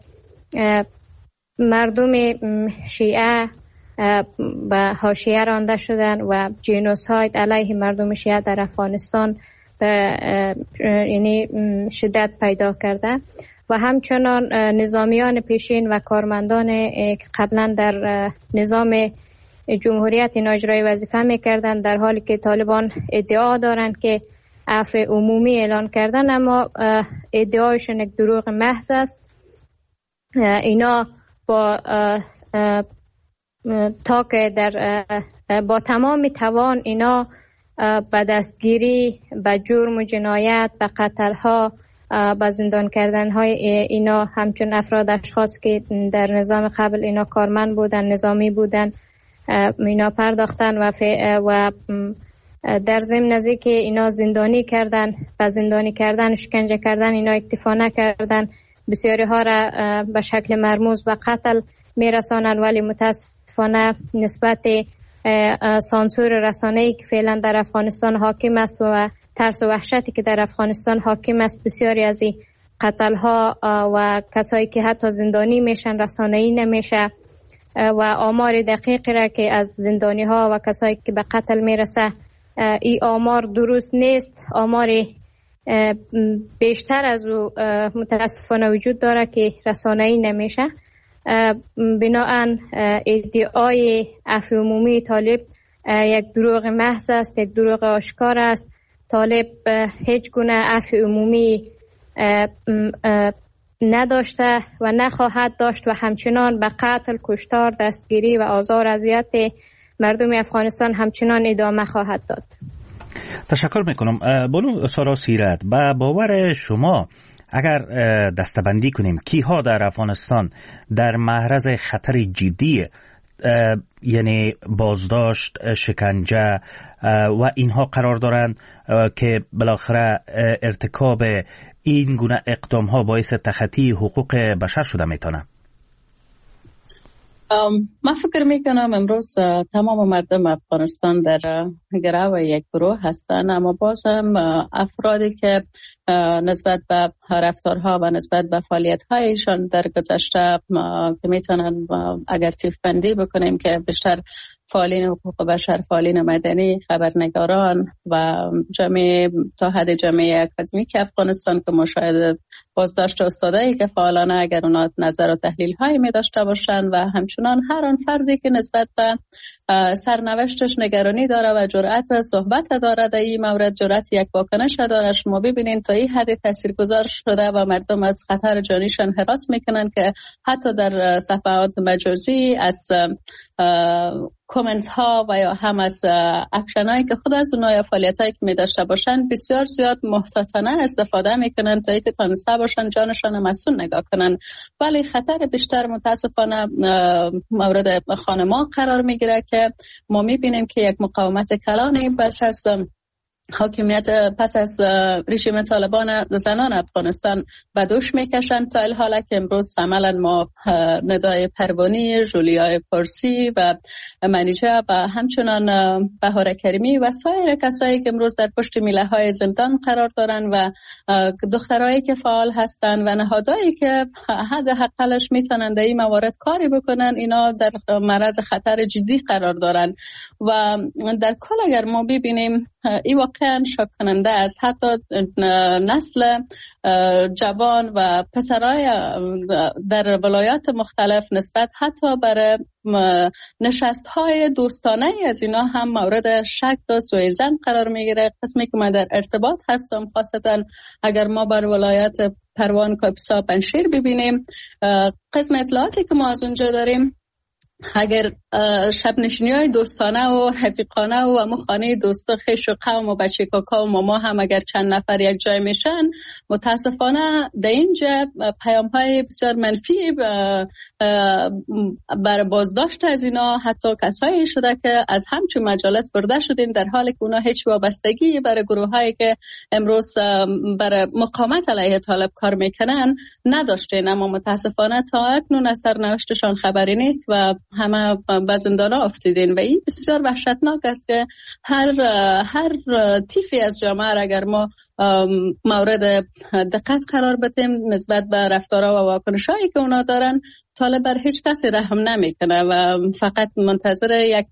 مردم شیعه به حاشیه رانده شدن و جنوساید علیه مردم شیعه در افغانستان به یعنی شدت پیدا کرده و همچنان نظامیان پیشین و کارمندان که قبلا در نظام جمهوریت اینا اجرای وظیفه میکردن، در حالی که طالبان ادعا دارند که عفو عمومی اعلان کردن، اما ادعایشون یک دروغ محض است. اینا با تا که در با تمام توان اینا به دستگیری، به جرم و جنایت، به قتل‌ها، به زندان کردن های اینا، همچون افراد اشخاص که در نظام قبل اینا کارمند بودن، نظامی بودن، اینا پرداختن و, و در ضمن نزدیک که اینا زندانی کردن، و زندانی کردن، شکنجه کردن اینا اکتفا نکردن، بسیاری ها را به شکل مرموز به قتل میرسانند. ولی متاسفانه نسبت سانسور رسانه‌ای که فعلا در افغانستان حاکم است و ترس و وحشتی که در افغانستان حاکم است، بسیاری از این قتل ها و کسایی که حتی زندانی میشن رسانه‌ای نمیشه و آمار دقیقی را که از زندانی ها و کسایی که به قتل میرسه این آمار درست نیست. آمار بیشتر از او متاسفانه وجود داره که رسانه‌ای نمیشه. بناهن ادعای عفو عمومی طالب یک دروغ محض است، یک دروغ آشکار است. طالب هیچ گونه عفو عمومی نداشته و نخواهد داشت و همچنان به قتل، کشتار، دستگیری و آزار اذیت مردم افغانستان همچنان ادامه خواهد داد. تشکر میکنم. بانو سارا سیرت، به باور شما اگر دستبندی کنیم کیها در افغانستان در معرض خطر جدی یعنی بازداشت، شکنجه و اینها قرار دارند که بالاخره ارتکاب این گونه اقدام ها باعث تخطی حقوق بشر شده میتونه؟ من فکر میکنم امروز تمام مردم افغانستان در گرو یک گروه هستند، اما باز هم افرادی که نسبت به رفتارها و نسبت به فعالیت‌هایشان در گذشته که میتونن اگر تیف بندی بکنیم که بیشتر فعالین حقوق بشر، فعالین مدنی، خبرنگاران و جامعه تا حد جامعه اکادمیک افغانستان که مشاهده بازداشت استادایی که فعالانه اگر اونا نظر و تحلیل هایی می داشته باشن و همچنان هر آن فردی که نسبت به سرنوشتش نگرانی داره و جرأت صحبت داره در این مورد، جرأت یک واکنش داره، شما ببینین تا این حد تاثیرگذار شده و مردم از خطر جانیشان هراس میکنن که حتی در صفحات مجازی از کامنت ها و یا هم از اکشن هایی که خود از اونها یا فعالیت هایی که می داشته باشن بسیار زیاد محتاطانه استفاده میکنن تا اینکه تانسته باشن جانشان مسئول نگاه کنن. ولی خطر بیشتر متاسفانه مورد خانما قرار میگیره که ما میبینیم که یک مقاومت کلانی بس از حاکمیت پس از رژیم طالبان زنان افغانستان به دوش میکشند تا الحالا که امروز عملا ما ندای پروانی، جولیای پارسی و منیجه و همچنان بهار کریمی و سایر کسایی که امروز در پشت میله های زندان قرار دارن و دخترایی که فعال هستن و نهادایی که حد حقلش میتونن در این موارد کاری بکنن، اینا در معرض خطر جدی قرار دارن و در کل اگر ما ببینیم این واقعا شاک کننده است. حتی نسل جوان و پسرای در ولایات مختلف نسبت حتی برای نشست های دوستانه از اینا هم مورد شک و سوء ظن قرار میگیره. قسمی که من در ارتباط هستم، خاصتا اگر ما بر ولایت پروان، کاپیسا، پنجشیر ببینیم، قسم اطلاعاتی که ما از اونجا داریم، اگر شب نشینی های دوستانه و رفیقانه و امو خانه دوست خیش و قوم و بچه کاکا و ماما هم اگر چند نفر یک جای میشن، متاسفانه در اینجا پیام های بسیار منفی بر بازداشت از اینا حتی کسایی شده که از همچون مجالس برده شدین، در حالی که اونا هیچ وابستگی برای گروه هایی که امروز برای مقاومت علیه طالب کار میکنن نداشتین. اما متاسفانه تا اکنون از سرنوشتشان خبری نیست و همه به زندان افتیدین و این بسیار وحشتناک است که هر هر تیفی از جامعه اگر ما مورد دقت قرار بدیم نسبت به رفتارها و واکنشایی که اونا دارن، طالب بر هیچ کسی رحم نمیکنه و فقط منتظر یک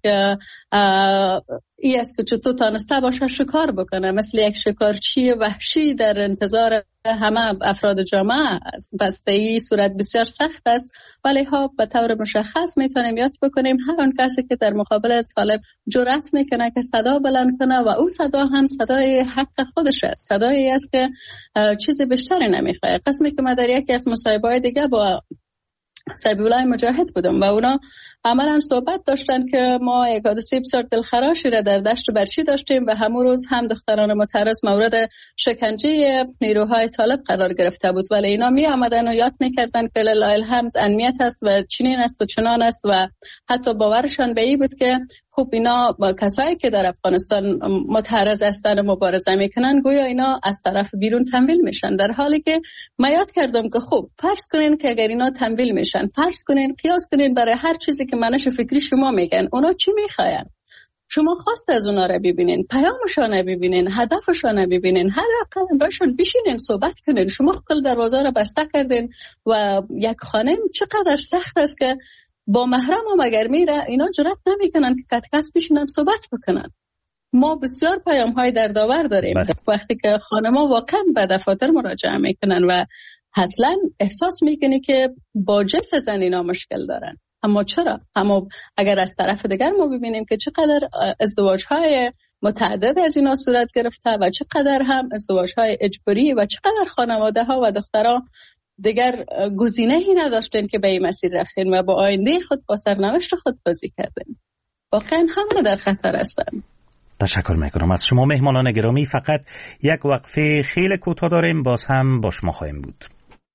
ای است که چطور تانسته باشه شکار بکنه، مثل یک شکارچی وحشی در انتظار همه افراد جامعه است. پس در این صورت بسیار سخت است، ولی ها به طور مشخص میتونیم یاد بکنیم هر آن کسی که در مقابل طالب جرأت میکنه که صدا بلند کنه و او صدا هم صدای حق خودش است، صدایی است که چیزی بیشتری نمیخواد. قسمی که ما در یکی از مصاحبه‌های دیگه با سبیلای مجاهد بودم و اونا عملا صحبت داشتن که ما یک حادثه بسیار دلخراشی را در دشت برچی داشتیم و همون روز هم دختران معترض مورد شکنجه نیروهای طالب قرار گرفته بود، ولی اینا می آمدن و یاد میکردن که لله الحمد امنیت است و چنین است و چنان است و حتی باورشان به این بود که خب اینا کسایی که در افغانستان متحرز هستن و مبارزه میکنن گویا اینا از طرف بیرون تمویل میشن، در حالی که من یاد کردم که خب فرض کنین که اگر اینا تمویل میشن، فرض کنین قیاس کنین برای هر چیزی که منش فکری شما میگن اونا چی میخواین، شما خواست از اونا را ببینین، پیامشان را ببینین، هدفشان را ببینین، هر رقم باشون بشینین صحبت کنین. شما کل دروازه را بسته کردین و یک خانم چقدر سخت است که با محرم هم اگر میره اینا جرأت نمیکنن که کت کس بشینن صحبت بکنن. ما بسیار پیام های دردآور داریم بله. وقتی که خانم‌ها واقعا به دفاتر مراجعه میکنن و اصلا احساس میکنی که با جنس زن اینا مشکل دارن. اما چرا؟ اما اگر از طرف دیگر ما ببینیم که چقدر ازدواج های متعدد از اینا صورت گرفته و چقدر هم ازدواج های اجباری و چقدر خانواده ها و دخترها دیگر گزینه‌ای نداشتن که به این مسیر رفتن و با آینده خود با سرنوشت خود بازی کردن. واقعا همه در خطر هستن. تشکر میکنم از شما مهمانان گرامی. فقط یک وقفه خیلی کوتاه داریم، باز هم با شما خواهیم بود.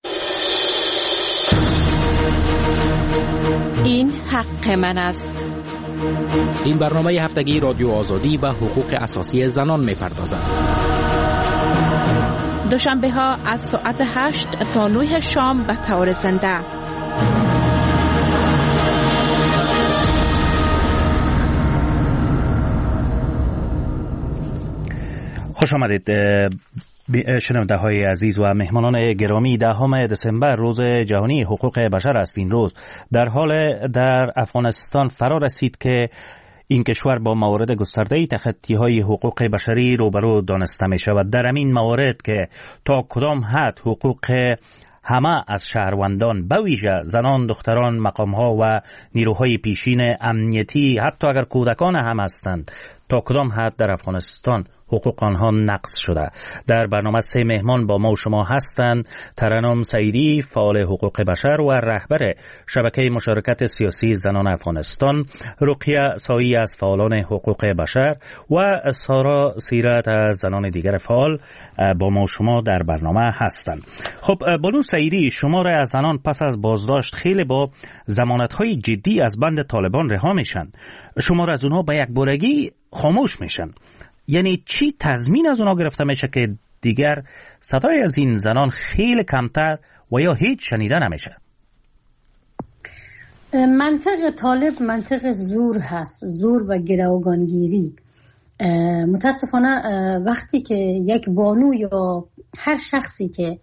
این حق من است. این برنامه هفتگی رادیو آزادی و حقوق اساسی زنان می‌پردازد. دوشنبه ها از ساعت هشت تا نه شام به طور زنده. خوش آمدید شنونده های عزیز و مهمانان گرامی. دهم دسامبر روز جهانی حقوق بشر است. این روز در حال در افغانستان فرا رسید که این کشور با موارد گسترده تخطی‌های حقوق بشری روبرو دانسته می شود. در همین موارد که تا کدام حد حقوق همه از شهروندان به ویژه زنان، دختران، مقام‌ها و نیروهای پیشین امنیتی حتی اگر کودکان هم هستند تا کدام حد در افغانستان حقوق آنها نقض شده. در برنامه سه مهمان با ما و شما هستند: ترنم سعیدی، فعال حقوق بشر و رهبر شبکه مشارکت سیاسی زنان افغانستان، رقیه سایی از فعالان حقوق بشر و سارا سیرت از زنان دیگر فعال با ما و شما در برنامه هستند. خب بانو سعیدی، شما را از زنان پس از بازداشت خیلی با ضمانت‌های جدی از بند طالبان رها میشن، شما را از اونها به یک بارگی خاموش میشن. یعنی چی تضمین از اونا گرفته میشه که دیگر صدای از این زنان خیلی کمتر و یا هیچ شنیده نمیشه؟ منطق طالب منطق زور هست، زور و گروگانگیری. متاسفانه وقتی که یک بانو یا هر شخصی که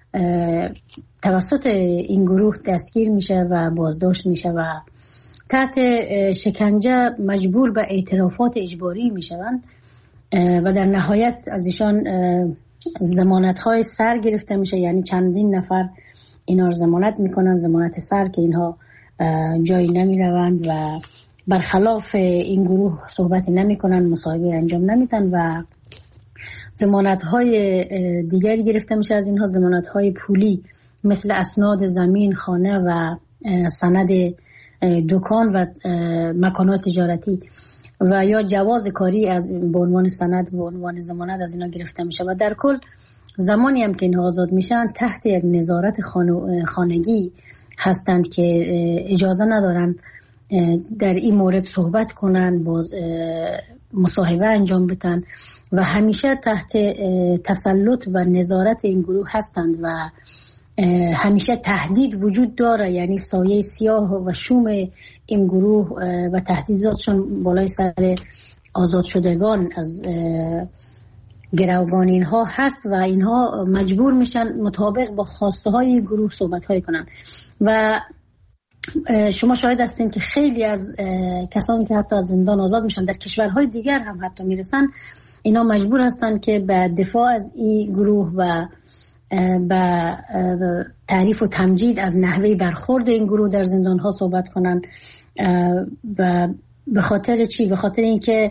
توسط این گروه دستگیر میشه و بازداشت میشه و تحت شکنجه مجبور به اعترافات اجباری میشوند و در نهایت از ایشان ضمانت‌های سر گرفته میشه، یعنی چندین نفر اینا رو ضمانت میکنن، ضمانت سر که اینها جایی نمیروند و برخلاف این گروه صحبتی نمیکنن، مصاحبه انجام نمیدن و ضمانت‌های دیگری گرفته میشه از اینها، ضمانت‌های پولی مثل اسناد زمین، خانه و سند دکان و مکانات تجارتی و یا جواز کاری از به عنوان سند به عنوان ضمانت از اینا گرفته میشه و در کل زمانی هم که اینها آزاد میشن تحت یک نظارت خانگی هستند که اجازه ندارن در این مورد صحبت کنن، باز مصاحبه انجام بدن و همیشه تحت تسلط و نظارت این گروه هستند و همیشه تهدید وجود داره، یعنی سایه سیاه و شوم این گروه و تهدیداتشون بالای سر آزاد شدگان از گروگان اینها هست و اینها مجبور میشن مطابق با خواسته های گروه صحبت های کنن و شما شاهد هستین که خیلی از کسانی که حتی از زندان آزاد میشن در کشورهای دیگر هم حتی میرسن، اینا مجبور هستن که به دفاع از این گروه و با تعریف و تمجید از نحوه برخورد این گروه در زندان ها صحبت کنن و به خاطر چی؟ به خاطر اینکه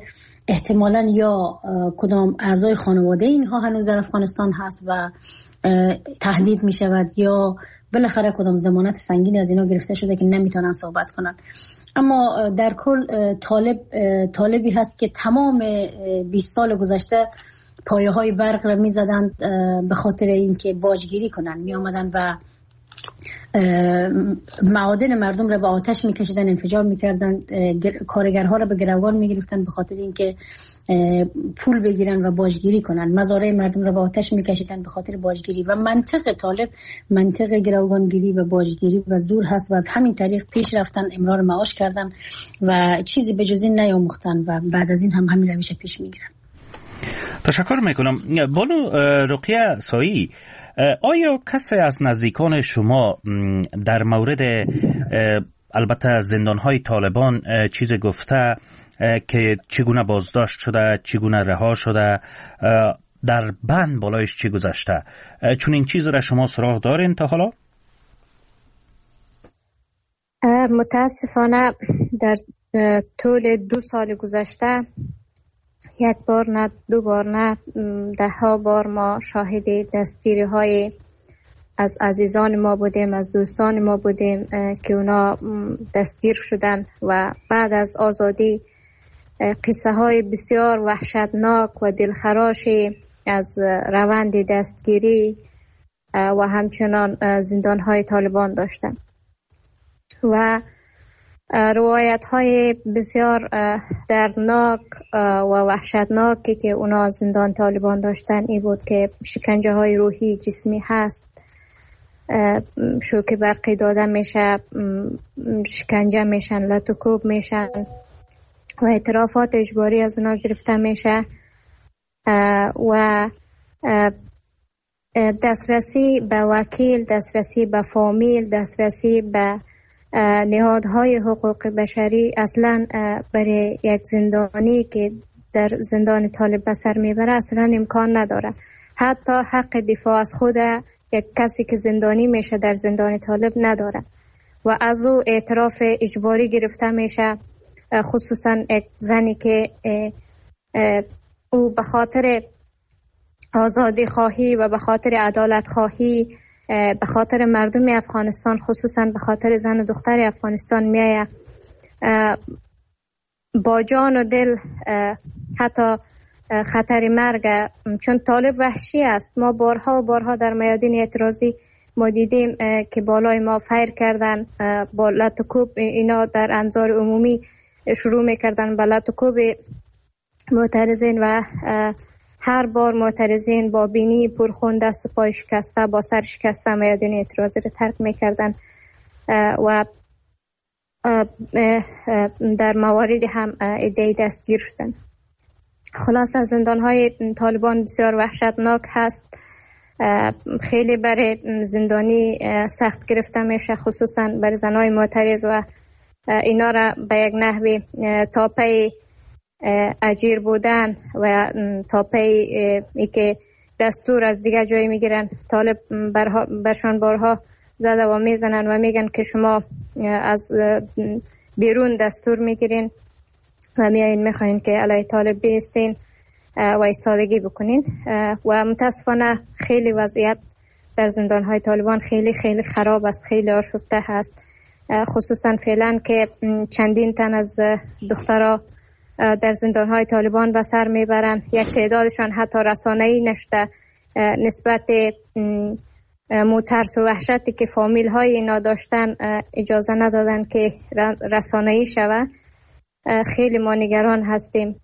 احتمالاً یا کدام اعضای خانواده اینها هنوز در افغانستان هست و تهدید می شود یا بالاخره کدام ضمانت سنگینی از اینا گرفته شده که نمیتونن صحبت کنن. اما در کل طالب طالبی هست که تمام بیست سال گذشته پایه های برق را می زدن به خاطر اینکه باجگیری کنن، می آمدن و معادن مردم را به آتش می کشیدن، انفجار می کردن، کارگرها را به گروگان می گرفتن به خاطر اینکه پول بگیرن و باجگیری کنن، مزارع مردم را به آتش می کشیدن به خاطر باجگیری. و منطق طالب منطق گروگانگیری و باجگیری و زور هست و از همین طریق پیش رفتن، امرار معاش کردن و چیزی به جز این نیاموختن و بعد از این هم همین روش پیش می گیرن. تشکر میکنم. بانو رقیه سایی، آیا کسی از نزدیکان شما در مورد البته زندانهای طالبان چیز گفته که چگونه بازداشت شده، چگونه رها شده، در بند بالایش چی گذشته؟ چون این چیز را شما سراغ دارین تا حالا؟ متاسفانه در طول دو سال گذشته یک بار نه دو بار نه ده ها بار ما شاهد دستگیری های از عزیزان ما بودیم، از دوستان ما بودیم که اونا دستگیر شدن و بعد از آزادی قصه های بسیار وحشتناک و دلخراشی از روند دستگیری و همچنان زندان های طالبان داشتن و روایت های بسیار دردناک و وحشتناکی که اونا زندان طالبان داشتن این بود که شکنجه های روحی جسمی هست، شوک برقی داده میشه، شکنجه میشن، لط و کوب میشن و اعترافات اجباری از اونا گرفته میشه و دسترسی به وکیل، دسترسی به فامیل، دسترسی به نهادهای حقوق بشری اصلا برای یک زندانی که در زندان طالب به سر میبره اصلا امکان نداره. حتی حق دفاع از خود یک کسی که زندانی میشه در زندان طالب نداره و از او اعتراف اجباری گرفته میشه، خصوصا یک زنی که او به خاطر آزادی خواهی و به خاطر عدالت خواهی به خاطر مردم افغانستان، خصوصا به خاطر زن و دختر افغانستان میایه با جان و دل حتی خطر مرگ، چون طالب وحشی است. ما بارها و بارها در میادین اعتراضی ما دیدیم که بالای ما فیر کردن، با لط و کوب اینا در انظار عمومی شروع میکردن به لط و کوب معترضین و هر بار معترضین با بینی پرخون، دست و پای شکسته، با سر شکسته میادین اعتراضی رو ترک میکردن و در مواردی هم عده‌ای دستگیر شدن. خلاص از زندان‌های طالبان بسیار وحشتناک هست، خیلی برای زندانی سخت گرفته میشه، خصوصا برای زنای معترض و اینا را به یک نحوی تاپه اجیر بودن و تاپه ای که دستور از دیگه جایی میگیرن. طالب برشان بارها زده و میزنن و میگن که شما از بیرون دستور میگیرین و میایین میخواین که علیه طالب بیستین و ایستادگی بکنین و متاسفانه خیلی وضعیت در زندانهای طالبان خیلی خیلی خراب است، خیلی آشفته هست، خصوصا فعلا که چندین تن از دخترها در زندانهای طالبان به سر میبرن. یک تعدادشان حتی رسانه‌ای نشده نسبت موترس و وحشتی که فامیل های اینا داشتن اجازه ندادن که رسانه‌ای شود. خیلی ما نگران هستیم.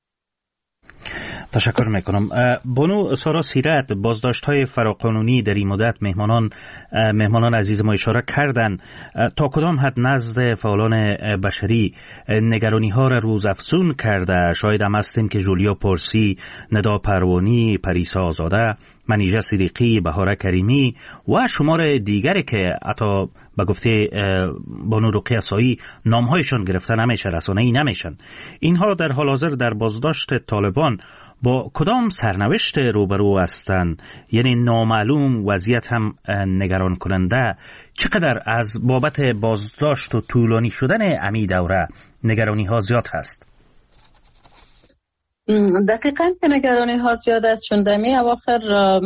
تشکر میکنم. بانو سارا سیرت، بازداشت های فراقانونی در این مدت مهمانان مهمانان عزیز ما اشاره کردن، تا کدام حد نزد فعالان بشری نگرانی ها را روز افزون کرده؟ شاید هم هستیم که جولیا پرسی، ندا پروانی، پریسا آزاده، منیژه صدیقی، بهاره کریمی و شمار دیگری که حتی به گفته بانو رقیه سایی نامهایشان گرفته نمیشه، رسانه‌ای نمیشن، اینها در حال حاضر در بازداشت طالبان با کدام سرنوشت روبرو هستند؟ یعنی نامعلوم، وضعیت هم نگران کننده. چقدر از بابت بازداشت و طولانی شدن امی دوره نگرانی ها زیاد هست؟ دقیقاً که نگرانی ها زیاد است، چون دمی اواخر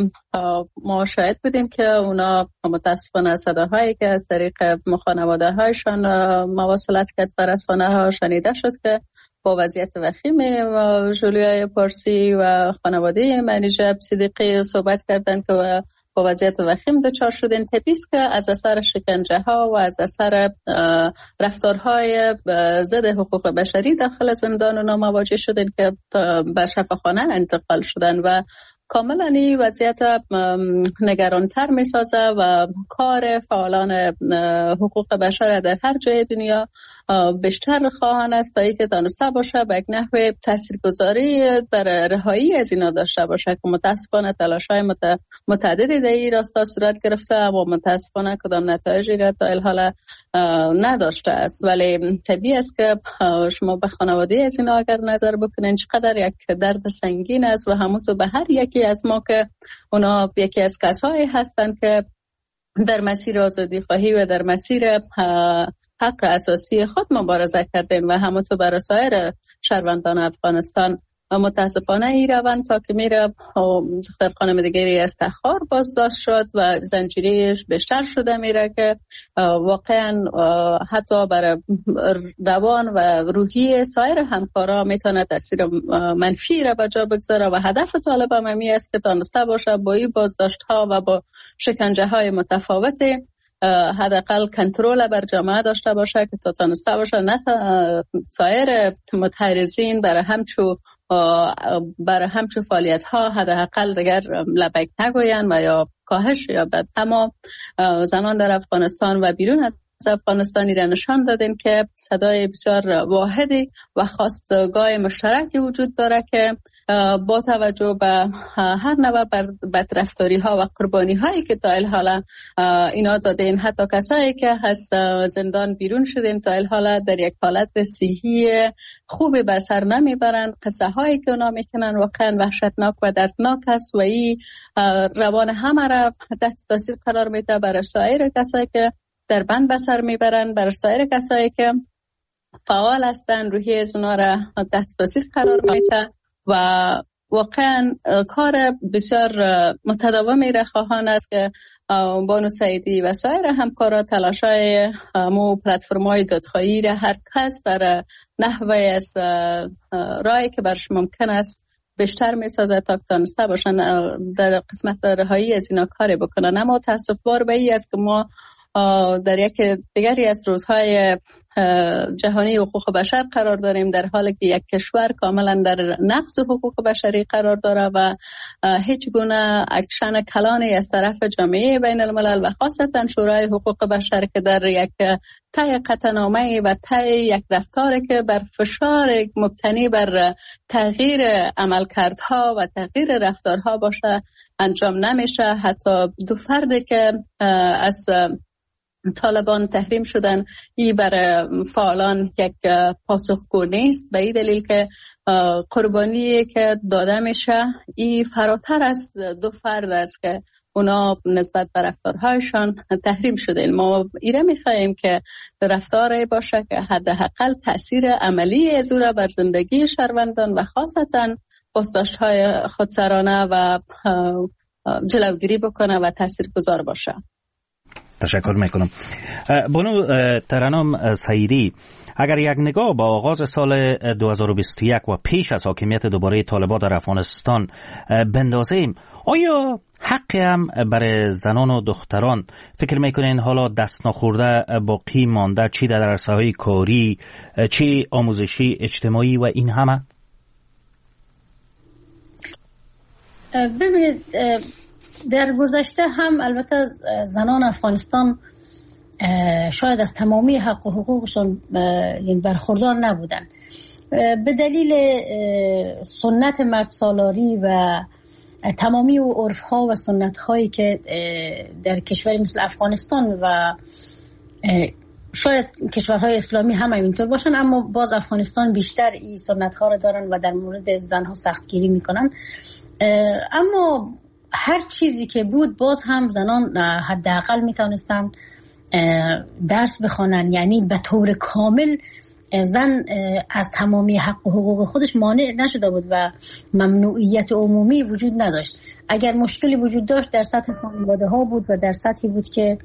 ما شاهد بودیم که اونا متاسفانه صداهایی که از طریق خانواده هایشان مواصلت کرد و رسانه ها شنیده شد که با وضعیت وخیم جولیای پارسی و خانواده منیژه صدیقی صحبت کردند که با وضعیت وخیم دچار شدن. طبیعیست که از اثر شکنجه ها و از اثر رفتارهای ضد حقوق بشری داخل زندان اونا مواجه شدن که به شفاخانه انتقال شدن و کاملا این وضعیت نگرانتر می سازه و کار فعالان حقوق بشر در هر جای دنیا بیشتر خواهان است تا اینکه دانسته باشه به یک نحو تاثیرگذاری بر رهایی از اینا داشته باشه که متاسفانه تلاش‌های متعددی در این راستا صورت گرفته و متاسفانه کدام نتایجی را تا الحال نداشته است. ولی طبیعی است که شما به خانواده از اینا اگر نظر بکنین چقدر یک درد سنگین است و همونطور به هر یکی از ما که اونا یکی از کسایی هستند که در مسیر آزادی خواهی و در مسیر حق اساسی خود مبارزه کردن و همونطور برای سایر شهروندان افغانستان متاسفانه این روند تا که میره در خانم دیگری از تخار بازداشت شد و زنجیریش بیشتر شده میره که واقعا حتی برای روان و روحی سایر همکارا میتونه تاثیر منفی را به جا بگذاره و هدف طالب هم همی است که تانسته باشه با این بازداشت ها و با شکنجه های متفاوت حداقل کنترل بر جامعه داشته باشه که تا تانسته باشه نه سایر متحرزین برای همچو برای همچو فعالیت ها حداقل دیگر لبک نگوین و یا کاهش یا بد. اما زنان در افغانستان و بیرون از افغانستانی را نشان دادن که صدای بسیار واحدی و خواستگاه مشترکی وجود داره که با توجه به هر نوع بدرفتاری ها و قربانی هایی که تا الحالا اینا دادن، حتی کسایی که از زندان بیرون شدن تا الحالا در یک حالت صحی خوبی به سر نمیبرند. قصه هایی که اونا میکنن واقعا وحشتناک و دردناک است و این روان همه را تحت تاثیر قرار میده برای سایر کسایی که در بند به سر میبرند، برای سایر کسایی که فعال هستند روحی از اونا را تحت تاثیر قرار میده و واقعا کار بسیار متداومی را خواهان است که بانو سعیدی و سایر همکارا تلاشای مو پلتفرم‌های دادخواهی را هر کس در نحوه از راهی که برش ممکن است بیشتر میسازه تا تانسته باشن در قسمت رهایی از اینا کاری بکنن. اما تاسف بار به ای است که ما در یک دیگری از روزهای جهانی حقوق بشر قرار داریم، در حالی که یک کشور کاملا در نقض حقوق بشری قرار داره و هیچ گونه اکشن کلانی از طرف جامعه بین الملل و خاصتا شورای حقوق بشر که در یک طی قطعنامه و طی یک رفتاری که بر فشار مبتنی بر تغییر عملکردها و تغییر رفتارها باشه انجام نمیشه. حتی دو فردی که از طالبان تحریم شدن ای برای فعالان یک پاسخگو نیست، به این دلیل که قربانی که داده میشه ای فراتر از دو فرد است که اونا نسبت به رفتارهایشان تحریم شدن. ما ایره میخواییم که رفتاری باشه که حداقل تأثیر عملی از او را بر زندگی شهروندان و خاصتا بازداشت‌های خودسرانه و جلوگیری بکنه و تاثیرگذار باشه. تشکر میکنم. بانو ترنم سعیدی، اگر یک نگاه با آغاز سال دو هزار و بیست و یک و پیش از حاکمیت دوباره طالبان در افغانستان بندازیم، آیا حقی هم برای زنان و دختران فکر میکنین حالا دست نخورده باقی مانده، چی در عرصه‌های کاری، چی آموزشی، اجتماعی و این همه؟ ببینید در گذشته هم البته زنان افغانستان شاید از تمامی حق و حقوقشون برخوردار نبودن به دلیل سنت مرد سالاری و تمامی و عرف‌ها و سنت‌هایی که در کشوری مثل افغانستان و شاید کشورهای اسلامی هم اینطور باشن، اما باز افغانستان بیشتر این سنت‌ها رو دارن و در مورد زن‌ها سختگیری میکنن. اما هر چیزی که بود باز هم زنان حداقل میتونستن درس بخوانن، یعنی به طور کامل زن از تمامی حق و حقوق خودش مانع نشده بود و ممنوعیت عمومی وجود نداشت. اگر مشکلی وجود داشت در سطح خانواده ها بود و در سطحی بود که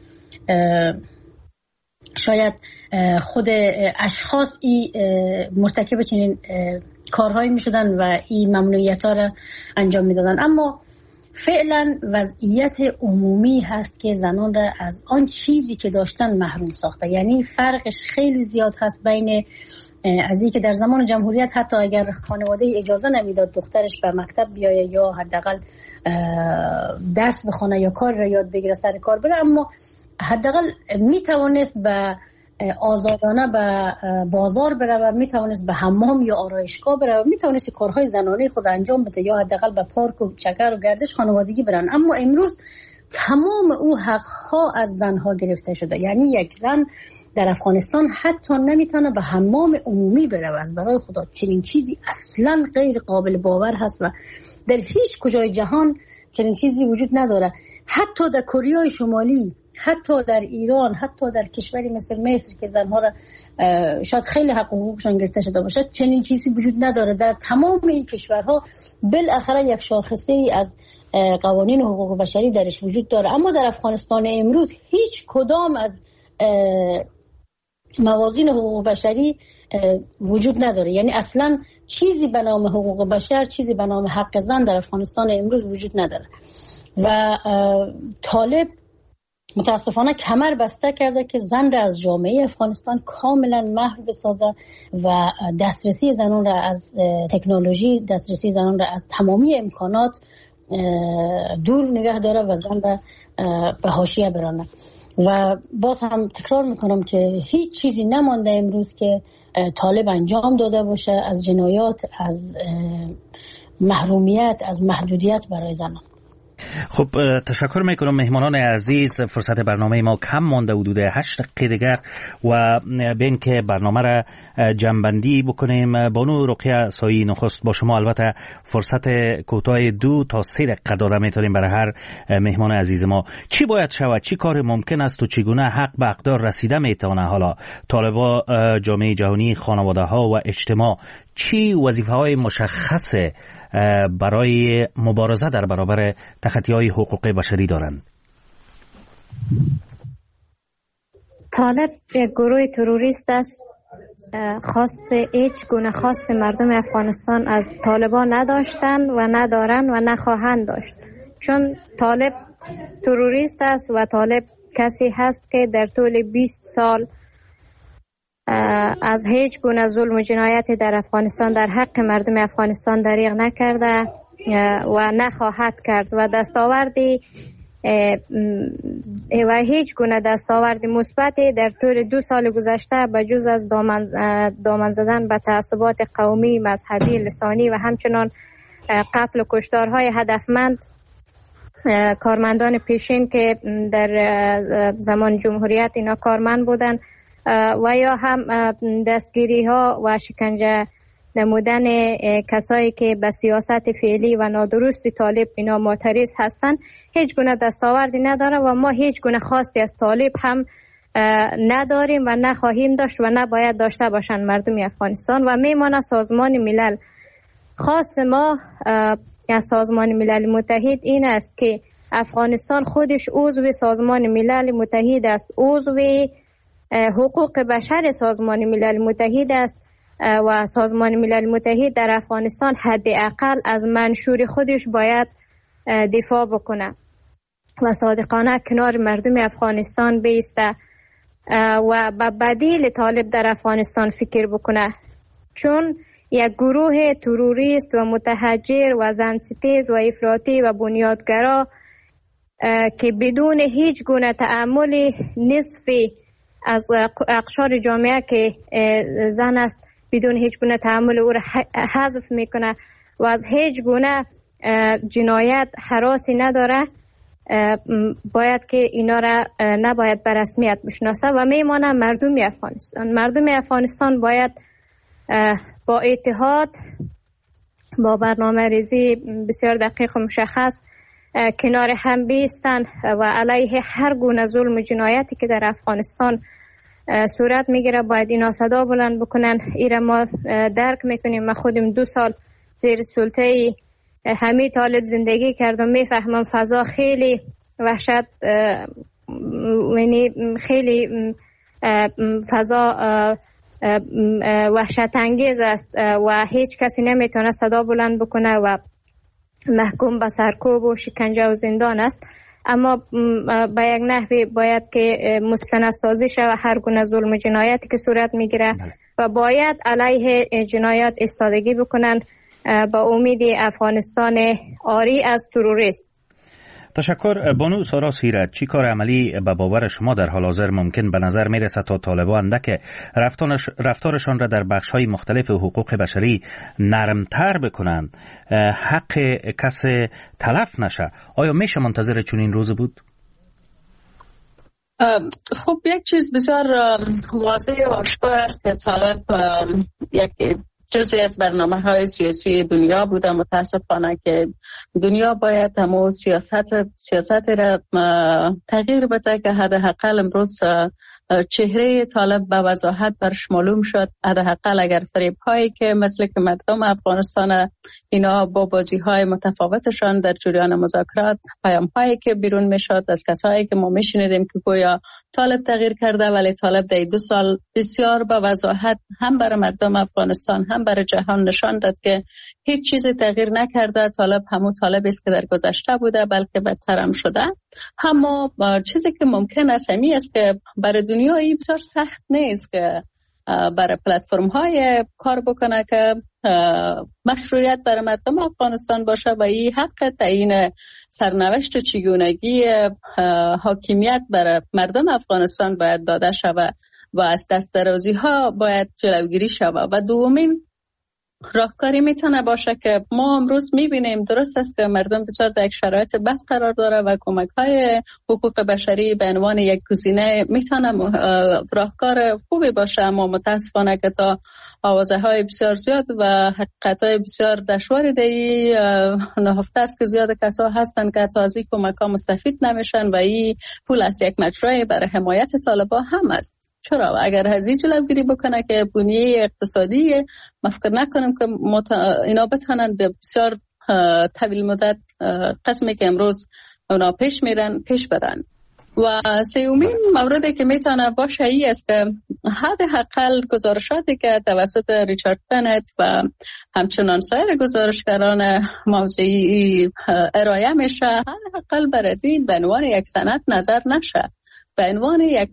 شاید خود اشخاص ای مرتکب چنین کارهایی می شدن و این ممنوعیت ها را انجام می دادن. اما فعلا وضعیت عمومی هست که زنان را از آن چیزی که داشتن محروم ساخته. یعنی فرقش خیلی زیاد هست بین از این که در زمان جمهوریت حتی اگر خانواده اجازه نمیداد دخترش به مکتب بیایه یا حداقل درس بخونه یا کار را یاد بگیره سر کار بره، اما حداقل میتوانست به آزادانه به بازار بره و میتوانست به حمام یا آرایشگاه بره و میتوانست کارهای زنانه خود انجام بده یا حداقل به پارک و چکر و گردش خانوادگی برن. اما امروز تمام او حقها از زنها گرفته شده. یعنی یک زن در افغانستان حتی نمیتونه به حمام عمومی بره و از برای خدا چنین چیزی اصلا غیر قابل باور هست و در هیچ کجای جهان چنین چیزی وجود نداره. حتی در کره شمالی، حتی در ایران، حتی در کشوری مثل مصر که زنها را شاید خیلی حق و حقوقشان گرفته شده باشه، چنین چیزی وجود نداره. در تمام این کشورها بالاخره یک شاخصه ای از قوانین حقوق بشری درش وجود داره. اما در افغانستان امروز هیچ کدام از موازین حقوق بشری وجود نداره. یعنی اصلا چیزی به نام حقوق بشر، چیزی به نام حق زن در افغانستان امروز وجود نداره و طالب متاسفانه کمر بسته کرده که زن را از جامعه افغانستان کاملا محو بسازه و دسترسی زنان را از تکنولوژی، دسترسی زنان را از تمامی امکانات دور نگه داره و زن را به حاشیه برانه. و باز هم تکرار میکنم که هیچ چیزی نمانده امروز که طالب انجام داده باشه از جنایات، از محرومیت، از محدودیت برای زنان. خب تشکر میکنم مهمانان عزیز. فرصت برنامه ما کم مانده، حدود هشت دقیقه دیگر و بین که برنامه را جنبندی بکنیم. بانو رقیه سایی نخست با شما البته فرصت کوتاه دو تا سه دقیقه داده میتونیم برای هر مهمان عزیز ما. چی باید شود؟ چی کار ممکن است و چگونه حق به اقدار رسیده میتونه؟ حالا طالبا، جامعه جهانی، خانواده ها و اجتماع چی وظیفه های مشخص برای مبارزه در برابر تخطی‌های حقوق بشری دارند؟ طالب یک گروه تروریست است. خواست هیچ گونه خواست مردم افغانستان از طالبان نداشتند و ندارند و نخواهند داشت، چون طالب تروریست است و طالب کسی هست که در طول بیست سال از هیچ گونه ظلم و جنایتی در افغانستان در حق مردم افغانستان دریغ نکرده و نخواهد کرد و دستاوردی و هیچ گونه دستاورد مثبتی در طول دو سال گذشته به جز از دامن, دامن زدن به تعصبات قومی، مذهبی، لسانی و همچنان قتل و کشتارهای هدفمند کارمندان پیشین که در زمان جمهوریت اینا کارمند بودن و یا هم دستگیری ها و شکنجه نمودن کسایی که به سیاست فعلی و نادرست طالب اینا معترض هستن، هیچ گونه دستاوردی نداره و ما هیچ گونه خواستی از طالب هم نداریم و نخواهیم داشت و نباید داشته باشند مردم افغانستان. و میمانه سازمان ملل، خواست ما از سازمان ملل متحد این است که افغانستان خودش عضو سازمان ملل متحد است، عضو حقوق بشر سازمان ملل متحد است و سازمان ملل متحد در افغانستان حداقل از منشور خودش باید دفاع بکنه و صادقانه کنار مردم افغانستان بیسته و به بدیل طالب در افغانستان فکر بکنه، چون یک گروه تروریست و متحجر و زنستیز و افراطی و بنیادگرا که بدون هیچ گونه تأمل نصفی از اقشار جامعه که زن است بدون هیچ گونه تحمل او را حذف میکنه و از هیچ گونه جنایت هراسی نداره، باید که اینا را نباید به رسمیت بشناسه و میمانه مردم افغانستان. مردم افغانستان باید با اتحاد، با برنامه ریزی بسیار دقیق و مشخص کنار هم بیستن و علیه هر گونه ظلم و جنایتی که در افغانستان صورت میگیره باید اینا صدا بلند بکنن. ایره ما درک میکنیم. ما خودم دو سال زیر سلطه همه طالب زندگی کردم، میفهمم فضا خیلی وحشت، یعنی خیلی فضا وحشت انگیز است و هیچ کسی نمیتونه صدا بلند بکنه و محکوم به سرکوب و شکنجه و زندان است. اما به یک نحوی باید که مستندسازی شود هر گونه ظلم و جنایتی که صورت میگیره و باید علیه جنایات ایستادگی بکنن با امید افغانستان آری از تروریست. تشکر. بانو سارا سیرت، چی کار عملی به باور شما در حال حاضر ممکن به نظر میرسد تا طالبان اندک رفتارشان را در بخش‌های مختلف حقوق بشری نرمتر بکنند، حق کس تلف نشه؟ آیا میشه منتظر چنین روز بود؟ خب یک چیز بسیار واضح و آشکار است که طالب یک جزئی از برنامه های سیاسی دنیا بوده. متاسفانه که دنیا باید همون سیاست سیاست را تغییر بده که حداقل امروز چهره طالب به وضاحت برش معلوم شد. حداقل اگر فریب هایی که مثل که مردم افغانستان اینا با بازی های متفاوتشان در جریان مذاکرات، پیام هایی که بیرون میشد از کسایی که ما میشنیدیم که گویا طالب تغییر کرده، ولی طالب در دو سال بسیار با وضاحت هم برای مردم افغانستان هم برای جهان نشان داد که هیچ چیزی تغییر نکرده. طالب همون طالب است که در گذشته بوده، بلکه بدتر هم شده. اما چیزی که ممکن است همی است که برای دنیایی بسیار سخت نیست که برای پلتفرم های کار بکنه که مشروعیت برای مردم افغانستان باشه و این حق تعیین سرنوشت و چگونگی حاکمیت برای مردم افغانستان باید داده شود و از دست درازی ها باید جلوگیری شود. و دومین راهکاری میتونه باشه که ما امروز میبینیم درست است که مردم بسیار در یک شرایط بد قرار داره و کمک های حقوق بشری به عنوان یک گزینه میتونه راهکار خوبی باشه. اما متاسفانه که تا آوازه های بسیار زیاد و حقیقت های بسیار دشواری دی نهفته است که زیاد کسا هستن که تا از این کمک ها مستفید نمیشن و این پول از یک مجرای برای حمایت طالبان هم است. چرا؟ اگر هزی جلوگیری بکنه که بنیه اقتصادی، ما فکر نکنم که مت... اینا بتونن به بسیار طویل مدت قسمی که امروز اونا پیش میرن پیش برن. و سومین موردی که میتونه باشه ای است که حداقل گزارشاتی که توسط ریچارد بنت و همچنان سایر گزارشگران موضوعی ارائه میشه حداقل بر از این به عنوان یک سند نظر نشه، به عنوان یک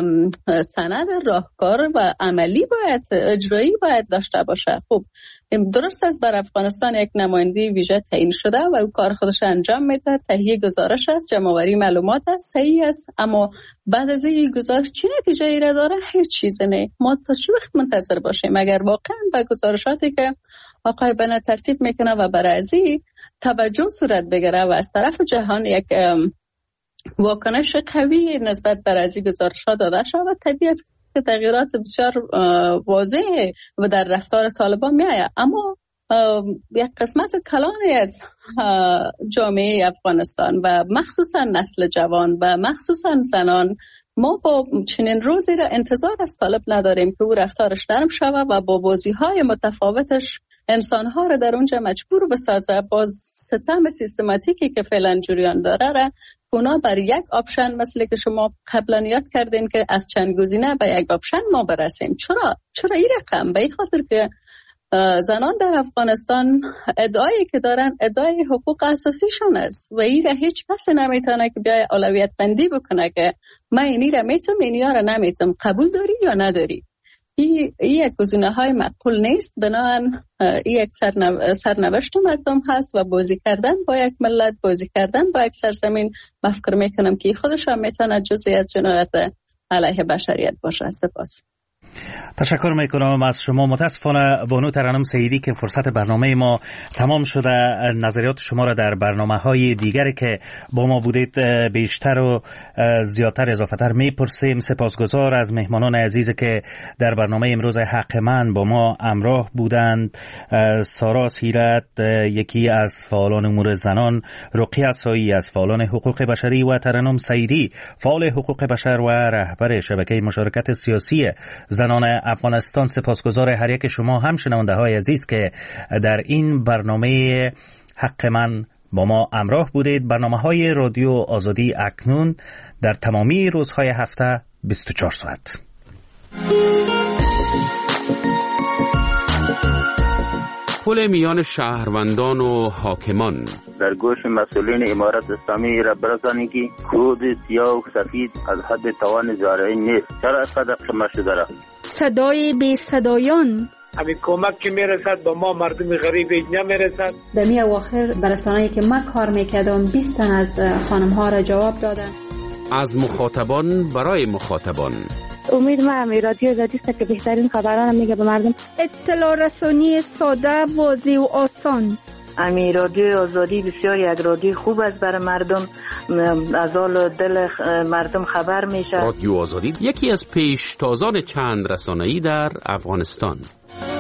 سند راهکار و عملی باید اجرایی باید داشته باشه. خب درست است بر افغانستان یک نماینده ویژه تعیین شده و او کار خودش انجام میده، تهیه گزارش است، جمع‌آوری معلومات است، صحیح است. اما بعد از این گزارش چی نتیجه ای را داره؟ هیچ چیز نه. ما تا چه وقت منتظر باشیم اگر واقعا با گزارشاتی که آقای بنت ترتیب میکنه و برای از این توجه صورت بگیره و از طرف جهان یک واکنش قوی نسبت بر از این گزارش‌ها داده شد و طبیعی است که تغییرات بسیار واضح و در رفتار طالبان میآید. اما یک قسمت کلانی از جامعه افغانستان و مخصوصا نسل جوان و مخصوصا زنان ما با چنین روزی را انتظار از طالب نداریم که او رفتارش نرم شود و با بازی‌های متفاوتش انسان‌ها را در اونجا مجبور بسازه با ستم سیستماتیکی که فعلا جریان داره را اونا بر یک آپشن مثل که شما قبلا یاد کردین که از چند گزینه به یک آپشن ما برسیم. چرا؟ چرا این رقم؟ به این خاطر که زنان در افغانستان ادعایی که دارن ادعای حقوق اساسیشان است و این را هیچ کس نمیتونه که بیای اولویت بندی بکنه که من اینی را میتم اینی را نمیتم، قبول داری یا نداری. این یک گزینه های معقول نیست. بنابراین این یک سرنو... سرنوشت مردم هست و بازی کردن با یک ملت، بازی کردن با یک سرزمین، من فکر میکنم که خودش هم میتونه جزئی از جنایت علیه بشریت باشه. سپاس. تشکر میکنم از شما. متاسفانه بانو ترنم سیدی که فرصت برنامه ما تمام شده، نظریات شما را در برنامه های دیگری که با ما بودید بیشتر و زیادتر اضافتر میپرسیم. سپاسگزار از مهمانان عزیزی که در برنامه امروز حق من با ما همراه بودند. سارا سیرت یکی از فعالان امور زنان، رقیه سایی از فعالان حقوق بشری و ترنم سیدی فعال حقوق بشر و رهبر شبکه مشارکت سیاسی زنان افغانستان. سپاسگزار هر یک شما هم شنونده های عزیز که در این برنامه حق من با ما همراه بودید. برنامه های رادیو آزادی اکنون در تمامی روزهای هفته بیست و چهار ساعت. پل میان شهروندان و حاکمان در گوش مسئولین امارت اسلامی را برسانید که کود سیاه و سفید از حد توان زارعین نیست. چرا اینقدر قیمت شده را؟ صدای بی صدایان، همین کمک که میرسد با ما مردم غریب نمیرسد. در می اواخر برسانه‌ای که من کار میکردم بیست تن از خانم ها را جواب دادن. از مخاطبان برای مخاطبان. امید ما همی رادیو آزادی است که بهترین خبران میگه به مردم. اطلاع رسانی ساده، واضح و آسان. امی رادیو آزادی بسیار یک رادیو خوب است برای مردم، از حال دل مردم خبر میشه. رادیو آزادی یکی از پیشتازان چند رسانه‌ای در افغانستان.